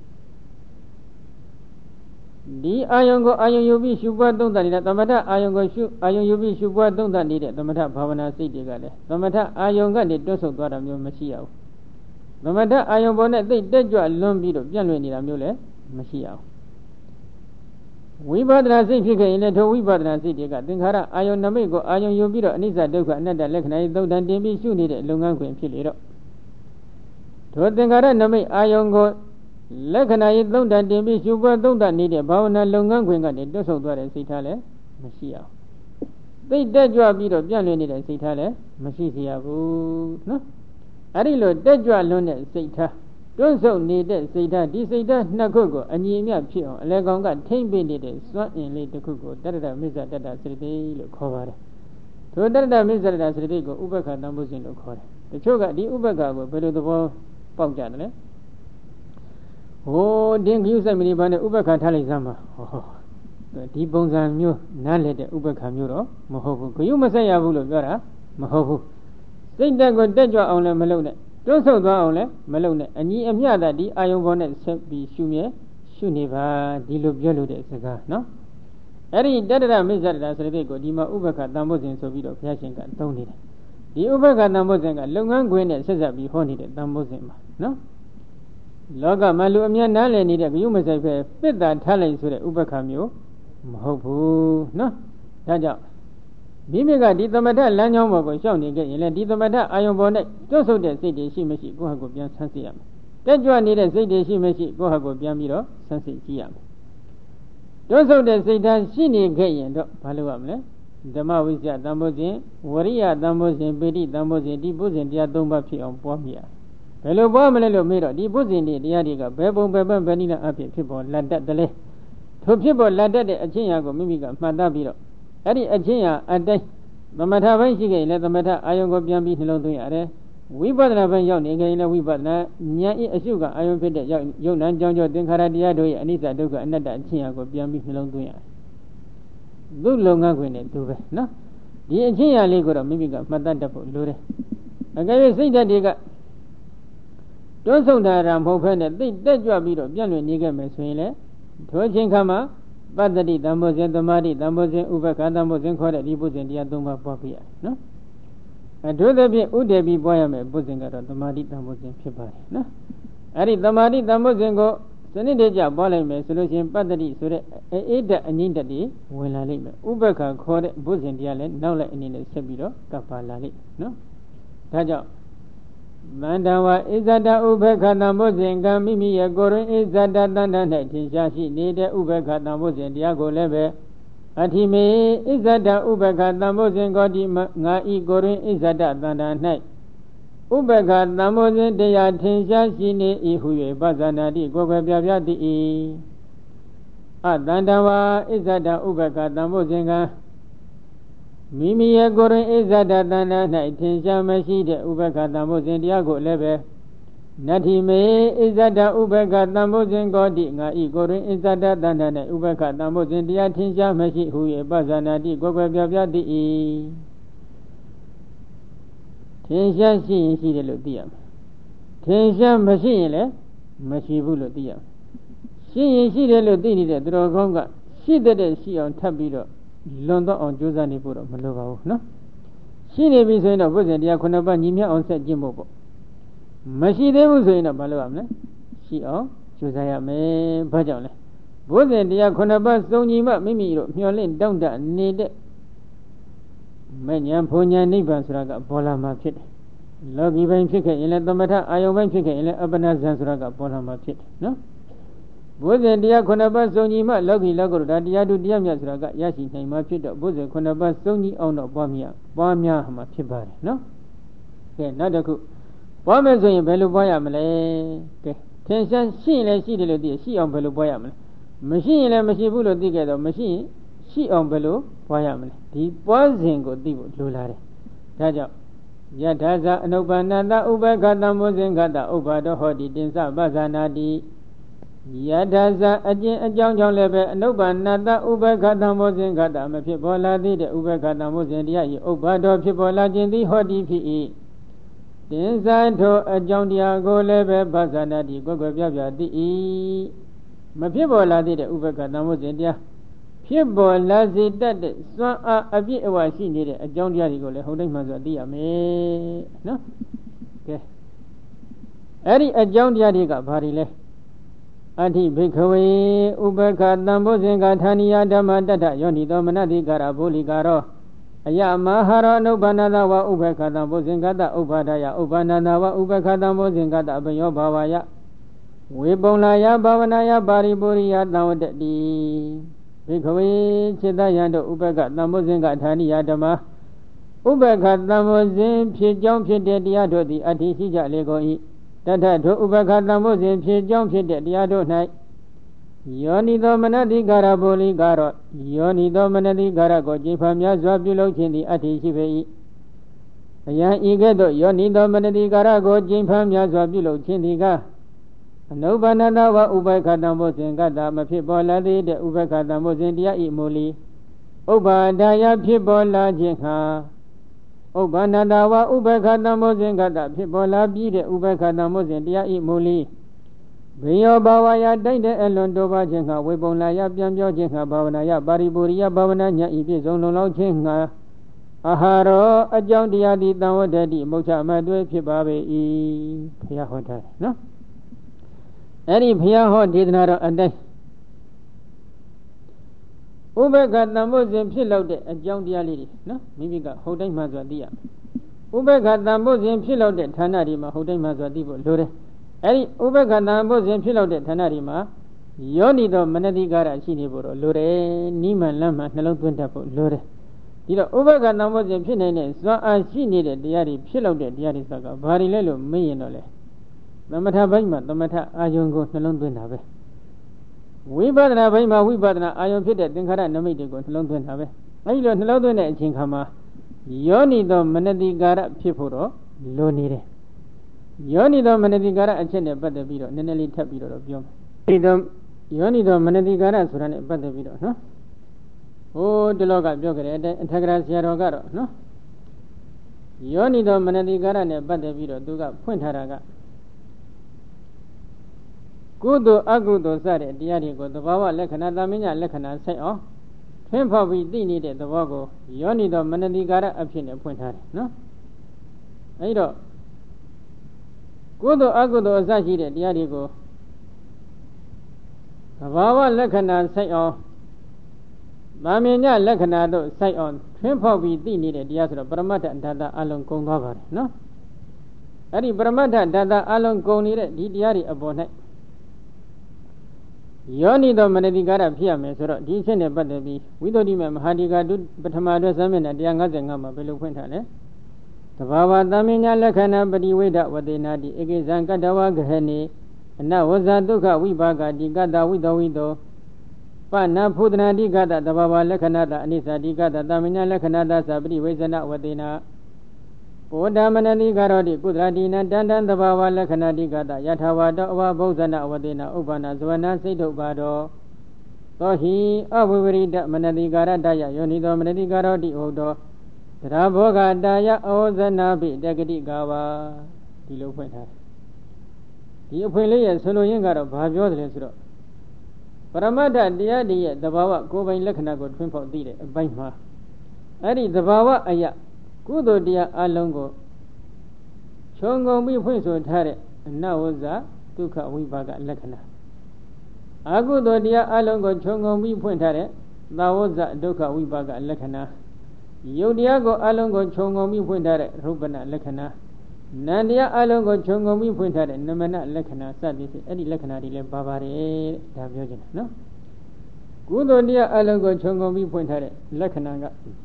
ဒီအာယုံကိုအာယုံယူပြီးရှုပွားသုံးသပ်နေတဲ့သမထအာယုံကိုရှုအာယုံယူပြီးရှုပွားသုံးသပ်နေတဲ့သမထဘာဝနာစိတ်တွေကလည်းသမထအာယုံကနေတွန့်ဆုတ်သွားတာမျိုးမရှိရဘူးသမထအာယုံပေါ်နဲ့သိတက်ကြွလွန်ပြီးတော့ပြန့်လွင့်နေတာမျိုးလည်းမရှိရဘူးဝိပဿနာစိတ်ဖြစ်ခဲ့ရင်လည်းထိုဝိပဿနာစိတ်တွေကသင်္ခါရအာယုန်နမိတ်ကိုအာယုန်ယူပြီးတော့အနိစ္စဒုက္ခအနတ္တလက္ခဏာသုံးတန်တင်ပြီးရှုနေတဲ့လုပ်ငန်းခွင်ဖြစ်လေတော့ထိုသင်္ခါရနမိတ်အာယုန်ကိုလက္ခဏာသုံးတန်တင်ပြီးရှုပွားသုံးတန်နေတဲ့ဘာဝနာလုပ်ငန်းခွင်ကနေတွတ်ဆုတ်သွားတဲ့စိတ်ထားလည်းမရှိအောင်သိတက်ကြွပြီးတော့ပြန့်လွင့်နေတဲ့စိတ်ထားလည်းမရှိစေရဘူးနော်အဲ့ဒီလိုတက်ကြွလွန်းတဲ့စိတ်ထားတွန့်ဆုတ်နေတဲ့စိတ်ဓာတ်ဒီစိတ်ဓာတ်နှစ်ခုကိုအညီအမျှဖြစ်အောင်အလဲကောင်ကထိမ့်ပေးနေတဲ့စွမ်းအင်လေးတစ်ခုကိုတတ္တမိစ္ဆတတ္တစရတိလို့ခေါ်ပါတယ်။ထိုတတ္တမိစ္ဆတတ္တစရတိကိုဥပ္ပခာတန်ဖို့စဉ်လို့ခေါ်တယ်။တချို့ကဒီဥပ္ပခာကိုဘယ်လိုသဘောပေါက်ကြတယ်လဲ။ဟိုတင်းကျူးစိတ်မနေပါနဲ့ဥပ္ပခာထားလိုက်စမ်းပါ။ဟောဒီပုံစံမျိုးနားလည်တဲ့ဥပ္ပခာမျိုးတော့မဟုတ်ဘူး။ခရုမဆက်ရဘူးလို့ပြောတာမဟုတ်ဘူး။စိတ်ဓာတ်ကိုတက်ကြွအောင်လည်းမလုပ်နဲ့တွန့်ဆုတ်သွားအောင်လည်းမလုပ်နဲ့အညီအမျှတာဒီအာယုံပေါ်နဲ့ဆက်ပြီးရှုမြဲရှုနေပါဒီလိုပြောလို့တဲ့စကားနော်အဲ့ဒီတတ္တရမိစ္ဆတ္တဆိုတဲ့ကိုဒီမှာဥပ္ပခာတန်ဖို့စဉ်ဆိုပြီးတော့ဘုရားရှင်ကသုံးနေတယ်ဒီဥပ္ပခာတန်ဖို့စဉ်ကလုပ်ငန်းခွင်နဲ့ဆက်ဆက်ပြီးဟောနေတဲ့တန်ဖို့စဉ်ပါနော်လောကမှာလူအများနားလည်နေတဲ့ဂယုမဆိုင်ပဲပိတ္တာထားလိုက်ဆိုတဲ့ဥပ္ပခာမျိုးမဟုတ်ဘူးနော်ဒါကြောင့်မိမိကဒီသမထလမ်းကြောင်းပေါ်ကိုရှောက်နေခဲ့ရင်လည်းဒီသမထအာယုံပေါ်နဲ့တွတ်ဆုတ်တဲ့စိတ်တွေရှိမရှိကိုယ့်ဟာကိုယ်ပြန်ဆန်းစစ်ရမယ်။တက်ကြွနေတဲ့စိတ်တွေရှိမရှိကိုယ့်ဟာကိုယ်ပြန်ပြီးတော့ဆန်းစစ်ကြည့်ရမယ်။တွတ်ဆုတ်တဲ့စိတ်ဓာတ်ရှိနေခဲ့ရင်တော့ဘာလုပ်ရမလဲ။ဓမ္မဝိဇ္ဇတန်ဖိုးစဉ်ဝရိယတန်ဖိုးစဉ်ပိဋိတန်ဖိုးစဉ်ဒီပုဇဉ်တရားသုံးပါးဖြစ်အောင်ပွားမြတ်။ဘယ်လိုပွားမလဲလို့မေးတော့ဒီပုဇဉ်တွေတရားတွေကဘယ်ပုံဘယ်ပတ်ဘယ်နည်းနဲ့အဖြစ်ဖြစ်ပေါ်လက်တတ်တယ်လေ။ထိုဖြစ်ပေါ်လက်တတ်တဲ့အချင်းရာကိုမိမိကမှတ်သားပြီးတော့အဲ့ဒီအချင်းရာအတိုင်းသမထပိုင်းရှိခဲ့ရင်လည်းသမထအာယုံကိုပြန်ပြီးနှလုံးသွင်းရတယ်ဝိပဿနာပိုင်းရောက်နေခဲ့ရင်လည်းဝိပဿနာဉာဏ်ဤအရှုကအာယုံဖြစ်တဲ့ယုံနာကြောင့်ကြောင့်သင်္ခါရတရားတို့ရဲ့အနိစ္စဒုက္ခအနတ္တအချင်းရာကိုပြန်ပြီးနှလုံးသွင်းရတယ်သူ့လုပ်ငန်းခွင်နဲ့သူပဲနော်ဒီအချင်းရာလေးကိုတော့မိမိကမှတ်တတ်တတ်ဖို့လိုတယ်အကယ်၍စိတ်ဓာတ်တွေကတွန်းဆုံတာရံမဟုတ်ဖဲနဲ့သိတက်ကြွပြီးတော့ပြန့်လွင့်နေခဲ့မယ်ဆိုရင်လေထိုချိန်ခါမှာပတ္တိတမ္မောဇဉ်သမာဓိတမ္မောဇဉ်ဥပ္ပခါတမ္မောဇဉ်ခေါ်တဲ့ဒီပုဇဉ်တရားသုံးပါးပွားပြရနော်အထူးသဖြင့်ဥဒေပြီးပွားရမယ်ပုဇဉ်ကတော့သမာဓိတမ္မောဇဉ်ဖြစ်ပါတယ်နော်အဲ့ဒီသမာဓိတမ္မောဇဉ်ကိုစနစ်တကျပွားလိုက်မယ်ဆိုလို့ရှိရင်ပတ္တိဆိုတဲ့အေးဓာတ်အငိမ့်ဓာတ်တွေဝင်လာလိမ့်မယ်ဥပ္ပခါခေါ်တဲ့ပုဇဉ်တရားလည်းနောက်လိုက်အနေနဲ့ဆက်ပြီးတော့ကပ်ပါလာလိမ့်နော်ဒါကြောင့်မန္တဝဣဇဒဥပ္ပခတံဘုဇင်ကံမိမိရဲ့ကိုယ်တွင်ဣဇဒတဏ္ဍ၌ထင်ရှားရှိနေတဲ့ဥပ္ပခတံဘုဇင်တရားကိုလည်းပဲအထိမေဣဇဒဥပ္ပခတံဘုဇင်ကိုဒီငါဤကိုယ်တွင်ဣဇဒတဏ္ဍ၌ဥပ္ပခတံဘုဇင်တရားထင်ရှားရှိနေ၏ဟု၍ပဇာနာတိကိုယ်ပဲပြပြသည်၏အတန္တဝဣဇဒဥပ္ပခတံဘုဇင်ကမိမိရဲ့ကိုယ်တွင်ဣဇဒတဏ္ဍ၌ထင်ရှားမရှိတဲ့ဥပ္ပခတံဘုဇင်တရားကိုလည်းပဲနတ္ထိမေဣဇဒဥပ္ပခတံဘုဇင်ကိုတိငါဤကိုယ်တွင်ဣဇဒတဏ္ဍ၌ဥပ္ပခတံဘုဇင်တရားထင်ရှားမရှိဟု၍ပဇာနာတိကိုယ်ပဲပြပြသည်၏ထင်ရှားရှိရင်ရှိတယ်လို့သိရမယ်ထင်ရှားမရှိရင်လည်းမရှိဘူးလို့သိရမယ်ရှိရင်ရှိတယ်လို့သိနေတဲ့သူတော်ကောင်းကရှိတဲ့ရှိအောင်ထပ်ပြီးတော့လွန်တော့အောင်ကြိုးစားနေဖို့တော့မလိုပါဘူးနော်ရှိနေပြီဆိုရင်တော့ဘုဇင်တရားခုနှစ်ပါးညီမြအောင်ဆက်ကျင့်ဖို့ပေါ့မရှိသေးဘူးဆိုရင်တော့မလုပ်ရမလဲရှိအောင်ကြိုးစားရမယ်ဘာကြောင့်လဲဘုဇင်တရားခုနှစ်ပါးစုံညီမှမိမိတို့မျှော်လင့်တောင့်တနေတဲ့မဉ္ဇဉ်ဘုံဉာဏ်နိဗ္ဗာန်ဆိုတာကပေါ်လာမှာဖြစ်တယ်လောကီပိုင်းဖြစ်ခဲ့ရင်လည်းသမထအာယုံပိုင်းဖြစ်ခဲ့ရင်လည်းအပ္ပနာဇံဆိုတာကပေါ်လာမှာဖြစ်တယ်နော်ဘုဇင်တရားခုနှစ်ပါးစုံညီမှလောကီလောကုတ္တရာတရားတို့တရားမြတ်ဆိုတာကရရှိနိုင်မှာဖြစ်တော့ဘုဇင်ခုနှစ်ပါးစုံညီအောင်တော့ပွားများပွားများမှာဖြစ်ပါတယ်နော်ကဲနောက်တစ်ခုပွားမယ်ဆိုရင်ဘယ်လိုပွားရမလဲကဲထင်ရှားရှိရင်လည်းရှိတယ်လို့သိရရှိအောင်ဘယ်လိုပွားရမလဲမရှိရင်လည်းမရှိဘူးလို့သိခဲ့တော့မရှိရင်ရှိအောင်ဘယ်လိုပွားရမလဲဒီပွားစဉ်ကိုသိဖို့လိုလာတယ်ဒါကြောင့်ယထာဇအနုပ္ပန္နတဥပ္ပခတံဘုဇင်ခတဥပ္ပါဒောဟောတိတင်္စပဇာနာတိယထာဇအကျင့်အကြောင်းကြောင့်လည်းပဲအနုပ္ပန္နတဥပ္ပခတံဘုဇင်ခတမဖြစ်ပေါ်လာသေးတဲ့ဥပ္ပခတံဘုဇင်တရား၏ဥပ္ပါဒောဖြစ်ပေါ်လာခြင်းသည်ဟောတိဖြစ်၏တင်္စထိုအကြောင်းတရားကိုလည်းပဲပဇာနာတိကိုယ်ကိုယ်ပြပြသိ၏မဖြစ်ပေါ်လာသေးတဲ့ဥပ္ပခတံဘုဇင်တရားဖြစ်ပေါ်လာစေတတ်တဲ့စွမ်းအားအပြည့်အဝရှိနေတဲ့အကြောင်းတရားတွေကိုလည်းဟုတ်တိုင်းမှဆိုသိရမယ်နော်ကဲအဲ့ဒီအကြောင်းတရားတွေကဘာတွေလဲအဋ္ဌိဘိခဝေဥပက္ခတံဘုဇင်္ဂဌာနိယဓမ္မတတ္ထယောနိသောမနတိကာရဘုလိကာရောအယမဟာရောအနုပန္နသဝဥပက္ခတံဘုဇင်္ဂတဥပ္ပါဒယဥပ္ပန္နသဝဥပက္ခတံဘုဇင်္ဂတအပယောဘာဝယဝေပုံလာယဘာဝနာယပါရိပုရိယတံဝတ္တိဘိခဝေจิตယံတို့ဥပက္ခတံဘုဇင်္ဂဌာနိယဓမ္မဥပက္ခတံဘုဇင်ဖြစ်ကြောင်းဖြစ်တဲ့တရားတို့သည်အဋ္ဌိရှိကြလေကုန်၏တထထိုဥပက္ခတံဘုဇင်ဖြစ်ကြောင်းဖြစ်တဲ့တရားတို့၌ယောနိသောမနတိကာရဘုလိကာရောယောနိသောမနတိကာရကိုကြည်ဖန်များစွာပြုလုပ်ခြင်းသည်အဋ္ဌိရှိပေ၏အယံဤကဲ့သို့ယောနိသောမနတိကာရကိုကြည်ဖန်များစွာပြုလုပ်ခြင်းသည်ကအနုပန္နတဝဥပက္ခတံဘုဇင်္ဂတမဖြစ်ပေါ်လာသေးတဲ့ဥပက္ခတံဘုဇင်တရားဤမူလီဥပ္ပါဒယဖြစ်ပေါ်လာခြင်းဟာဥပ္ပန္နတဝဥပက္ခတံဘုဇင်္ဂတဖြစ်ပေါ်လာပြီးတဲ့ဥပက္ခတံဘုဇင်တရားဤမူလီဘေယောဘာဝယတိုက်တဲ့အလွန်တိုးပါခြင်းဟာဝေပုံလာယပြန်ပြောခြင်းဟာဘာဝနာယပါရိပုရိယဘာဝနာညာဤပြည့်စုံလုံလောက်ခြင်းဟာအာဟာရောအကြောင်းတရားသည်တံဝတ္တိမုတ်ချမတွဲဖြစ်ပါပေ၏ဘုရားဟောထားတယ်နော်အဲ့ဒီဘုရားဟောဒေသနာတော်အတိုင်းဥပက္ခတံဘုဇင်ဖြစ်လောက်တဲ့အကြောင်းတရားလေးတွေနော်မိမိကဟုတ်တိုင်းမှဆိုသိရဥပက္ခတံဘုဇင်ဖြစ်လောက်တဲ့ဌာနတွေမှာဟုတ်တိုင်းမှဆိုသိဖို့လိုတယ်အဲ့ဒီဥပက္ခတံဘုဇင်ဖြစ်လောက်တဲ့ဌာနတွေမှာယောနိတော်မနတိကာရရှိနေဖို့တော့လိုတယ်နိမန်လမ်းမှာနှလုံးသွင်းတတ်ဖို့လိုတယ်ဒီတော့ဥပက္ခတံဘုဇင်ဖြစ်နေတဲ့စွမ်းအားရှိနေတဲ့တရားတွေဖြစ်လောက်တဲ့တရားတွေဆိုကဘာတွေလဲလို့မေးရင်တော့လေသမထဘိုင်းမှာသမထအာယုံကိုနှလုံးသွင်းတာပဲဝိပဿနာဘိုင်းမှာဝိပဿနာအာယုံဖြစ်တဲ့သင်္ခါရနမိတ်တွေကိုနှလုံးသွင်းတာပဲအဲဒီလိုနှလုံးသွင်းတဲ့အချိန်ခါမှာယောနိသောမနတိကာရဖြစ်ဖို့တော့လိုနေတယ်ယောနိသောမနတိကာရအချက်နဲ့ပတ်သက်ပြီးတော့နည်းနည်းလေးထပ်ပြီးတော့ပြောမယ်ဒီတော့ယောနိသောမနတိကာရဆိုတာနဲ့ပတ်သက်ပြီးတော့နော်ဟိုဒီလောကပြောကြတဲ့အတိုင်းအထက်ကရာဆရာတော်ကတော့နော်ယောနိသောမနတိကာရနဲ့ပတ်သက်ပြီးတော့သူကဖွင့်ထားတာကကုသိုလ်အကုသိုလ်စတဲ့တရားတွေကိုသဘာဝလက္ခဏာသမဉ္ဇလက္ခဏာဆိုင်အောင်ထွင်းဖောက်ပြီးသိနေတဲ့သဘောကိုယောနိသောမနတိကာရအဖြစ်နဲ့ဖွင့်ထားတယ်နော်အဲဒီတော့ကုသိုလ်အကုသိုလ်အစရှိတဲ့တရားတွေကိုသဘာဝလက္ခဏာဆိုင်အောင်သမဉ္ဇလက္ခဏာတို့ဆိုင်အောင်ထွင်းဖောက်ပြီးသိနေတဲ့တရားဆိုတော့ပရမတ္ထဓာတ်အလုံးကုန်သွားပါတယ်နော်အဲ့ဒီပရမတ္ထဓာတ်အလုံးကုန်နေတဲ့ဒီတရားတွေအပေါ်၌ယောနိသောမနတိကာရဖြစ်ရမယ်ဆိုတော့ဒီအချက်နဲ့ပတ်သက်ပြီးဝိသုဒ္ဓိမမဟာဒီကာတုပထမအတွက်သမဏတရား၅၅မှာဘယ်လိုဖွင့်ထားလဲသဘာဝသမဉ္ဇလက္ခဏာပတိဝိဒဝတေနာတိဧကိဇံကတ္တဝဂဟနေအနဝဇဒုက္ခဝိပါကတိကတ္တဝိတဝိတောပဏဖုဒနာတိကတ္တသဘာဝလက္ခဏာတအနိစ္စတိကတ္တသမဉ္ဇလက္ခဏာတသပတိဝိဇနဝတေနာဘောဓမနတိကာရောတိကုသရတိနတန္တံသဘာဝလက္ခဏာတိကတယထာဝတောအဝဘုဇနဝတေနဥပ္ပနာဇဝနာစိတ်ထုတ်ပါတော်သောဟိအဝိဝရိတမနတိကာရတယယောနိသောမနတိကာရောတိဟုတ်တော်သရဘောဂတာယဩဇနာပိတကတိကာဝါဒီလိုဖွင့်ထားတယ်ဒီအဖွင့်လေးရဲ့ဆိုလိုရင်းကတော့ဘာပြောတယ်လဲဆိုတော့ပရမတ္ထတရားတည်းရဲ့သဘာဝကိုယ်ပိုင်လက္ခဏာကိုထွန်းဖောက်သိတဲ့အပိုင်းမှာအဲ့ဒီသဘာဝအယကုသိုလ်တရားအလုံးကိုခြုံငုံပြီးဖွင့်ဆိုထားတဲ့အနဝဇ္ဇဒုက္ခဝိပါကလက္ခဏာအကုသိုလ်တရားအလုံးကိုခြုံငုံပြီးဖွင့်ထားတဲ့သာဝဇ္ဇဒုက္ခဝိပါကလက္ခဏာယုတ်တရားကိုအလုံးကိုခြုံငုံပြီးဖွင့်ထားတဲ့ရူပနာလက္ခဏာနန္တရားအလုံးကိုခြုံငုံပြီးဖွင့်ထားတဲ့နမနလက္ခဏာစသည်ဖြင့်အဲ့ဒီလက္ခဏာတွေလည်းပါပါတယ်တဲ့ဒါပြောချင်တာနော်ကုသိုလ်တရားအလုံးကိုခြုံငုံပြီးဖွင့်ထားတဲ့လက္ခဏာ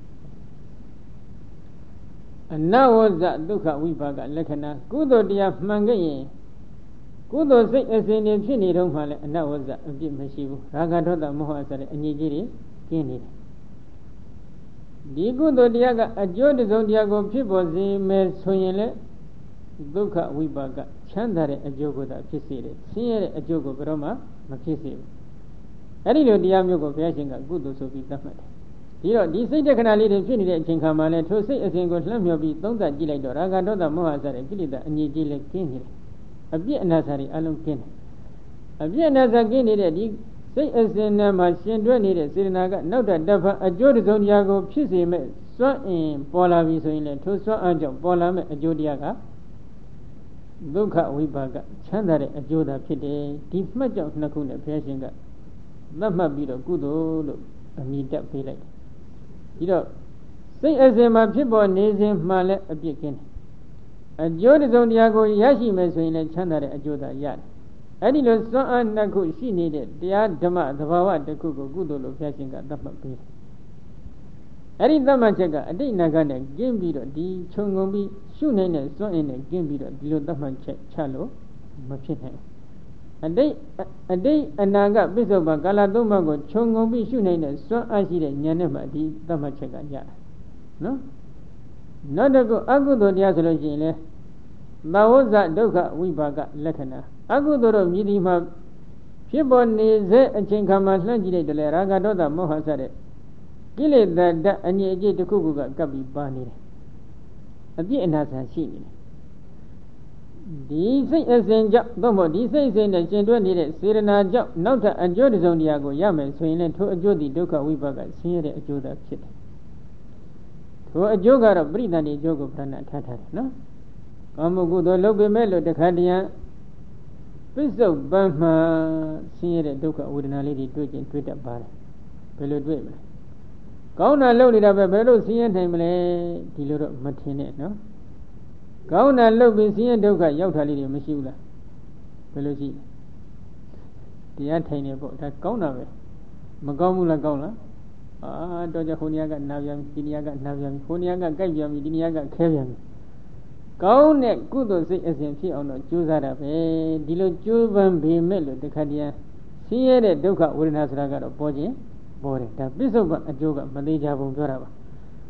ကအနဝဇ္ဇဒုက္ခဝိပါကလက္ခဏာကုသိုလ်တရားမှန်ခဲ့ရင်ကုသိုလ်စိတ်အစဉ်တွေဖြစ်နေတော့မှလည်းအနဝဇ္ဇအပြစ်မရှိဘူးရာဂဒေါသမောဟဆိုတဲ့အငြိကြီးတွေကျင်းနေတယ်ဒီကုသိုလ်တရားကအကျိုးတစုံတရားကိုဖြစ်ပေါ်စေမယ်ဆိုရင်လည်းဒုက္ခဝိပါကချမ်းသာတဲ့အကျိုးကိုသာဖြစ်စေတယ်ဆင်းရဲတဲ့အကျိုးကိုဘယ်တော့မှမဖြစ်စေဘူးအဲ့ဒီလိုတရားမျိုးကိုဘုရားရှင်ကကုသိုလ်ဆိုပြီးသတ်မှတ်တယ်ဒီတော့ဒီစိတ်တက္ခဏာလေးတွေဖြစ်နေတဲ့အချိန်ခါမှာလဲထိုစိတ်အစဉ်ကိုလှမ်းမြော်ပြီးသုံးသပ်ကြည့်လိုက်တော့ရာဂဒေါသမောဟစတဲ့ကိလေသာအငြိကြီးလည်းကျင်းနေတယ်အပြစ်အနာစာတွေအလုံးကျင်းတယ်အပြစ်အနာစာကျင်းနေတဲ့ဒီစိတ်အစဉ်နဲ့မှရှင်တွဲနေတဲ့စေတနာကနောက်တတဖန်အကျိုးတစုံတရားကိုဖြစ်စေမဲ့စွန့်အင်ပေါ်လာပြီဆိုရင်လည်းထိုစွန့်အံ့ကြောင့်ပေါ်လာမဲ့အကျိုးတရားကဒုက္ခဝိပါကချမ်းသာတဲ့အကျိုးသာဖြစ်တယ်ဒီမှတ်ကြောင့်နှစ်ခုနဲ့ဘုရားရှင်ကသတ်မှတ်ပြီးတော့ကုသိုလ်လို့အမည်တက်ပေးလိုက်တယ်ဒီတော့စိတ်အစဉ်မှာဖြစ်ပေါ်နေစဉ်မှလည်းအပြစ်ကင်းတယ်အကျိုးတစုံတရားကိုရရှိမယ်ဆိုရင်လည်းချမ်းသာတဲ့အကျိုးသာရတယ်အဲ့ဒီလိုစွမ်းအားနှစ်ခုရှိနေတဲ့တရားဓမ္မသဘာဝတစ်ခုကိုကုသိုလ်လို့ဘုရားရှင်ကသတ်မှတ်ပေးတယ်အဲ့ဒီသတ်မှတ်ချက်ကအတိတ်နာကနဲ့ကျင်းပြီးတော့ဒီခြုံငုံပြီးရှုနိုင်တဲ့စွမ်းအင်နဲ့ကျင်းပြီးတော့ဒီလိုသတ်မှတ်ချက်ချလို့မဖြစ်နိုင်အတိတ်အတိတ်အနာကပိစ္ဆုပန်ကာလသုံးပါးကိုခြုံငုံပြီးရှုနိုင်တဲ့စွမ်းအားရှိတဲ့ဉာဏ်နဲ့မှဒီသတ်မှတ်ချက်ကရတယ်နော်နောက်တစ်ခုအကုသိုလ်တရားဆိုလို့ရှိရင်လေသာဝဇ္ဇဒုက္ခဝိပါကလက္ခဏာအကုသိုလ်တို့မြည်ဒီမှာဖြစ်ပေါ်နေစေအချိန်ခါမှာလှမ်းကြည့်လိုက်တယ်လေရာဂဒေါသမောဟစတဲ့ကိလေသာဓာတ်အငြိအကျိတစ်ခုခုကကပ်ပြီးပါနေတယ်အပြစ်အနာဆန်ရှိနေတယ်ဒီစိတ်အစဉ်ကြောင့်သို့မဟုတ်ဒီစိတ်အစဉ်နဲ့ရှင်တွဲနေတဲ့စေရနာကြောင့်နောက်ထပ်အကျိုးတစုံတရားကိုရမယ်ဆိုရင်လည်းထိုအကျိုးဒီဒုက္ခဝိပါကဆင်းရဲတဲ့အကျိုးသာဖြစ်တယ်ထိုအကျိုးကတော့ပရိသန္တိအကျိုးကိုပြဏထားထားတယ်နော်ကာမကုသိုလ်လုပ်ပေမဲ့လို့တခါတည်းပိစ္ဆုတ်ပန်းမှဆင်းရဲတဲ့ဒုက္ခဝေဒနာလေးတွေတွေ့ကျင်တွေ့တတ်ပါတယ်ဘယ်လိုတွေ့မလဲကောင်းတာလုပ်နေတာပဲဘယ်လိုဆင်းရဲနိုင်မလဲဒီလိုတော့မထင်နဲ့နော်ကောင်းတာလုပ်ပြီးဆင်းရဲဒုက္ခရောက်တာလေးတွေမရှိဘူးလားဘယ်လိုရှိတရားထိုင်နေပေါ့ဒါကောင်းတာပဲမကောင်းဘူးလားကောင်းလားအာတော့ကြဟိုနေရာကနာပြန်ဒီနေရာကနာပြန်ဟိုနေရာကကြိုက်ပြန်ပြီဒီနေရာကခဲပြန်ပြီကောင်းတဲ့ကုသိုလ်စိတ်အစဉ်ဖြစ်အောင်တော့ကြိုးစားတာပဲဒီလိုကြိုးပမ်းပေမဲ့လို့တခါတည်းဆင်းရဲတဲ့ဒုက္ခဝေဒနာဆိုတာကတော့ပေါ်ခြင်းပေါ်တယ်ဒါပစ္စုပန်အကျိုးကမသေးကြဘူးပြောတာပါ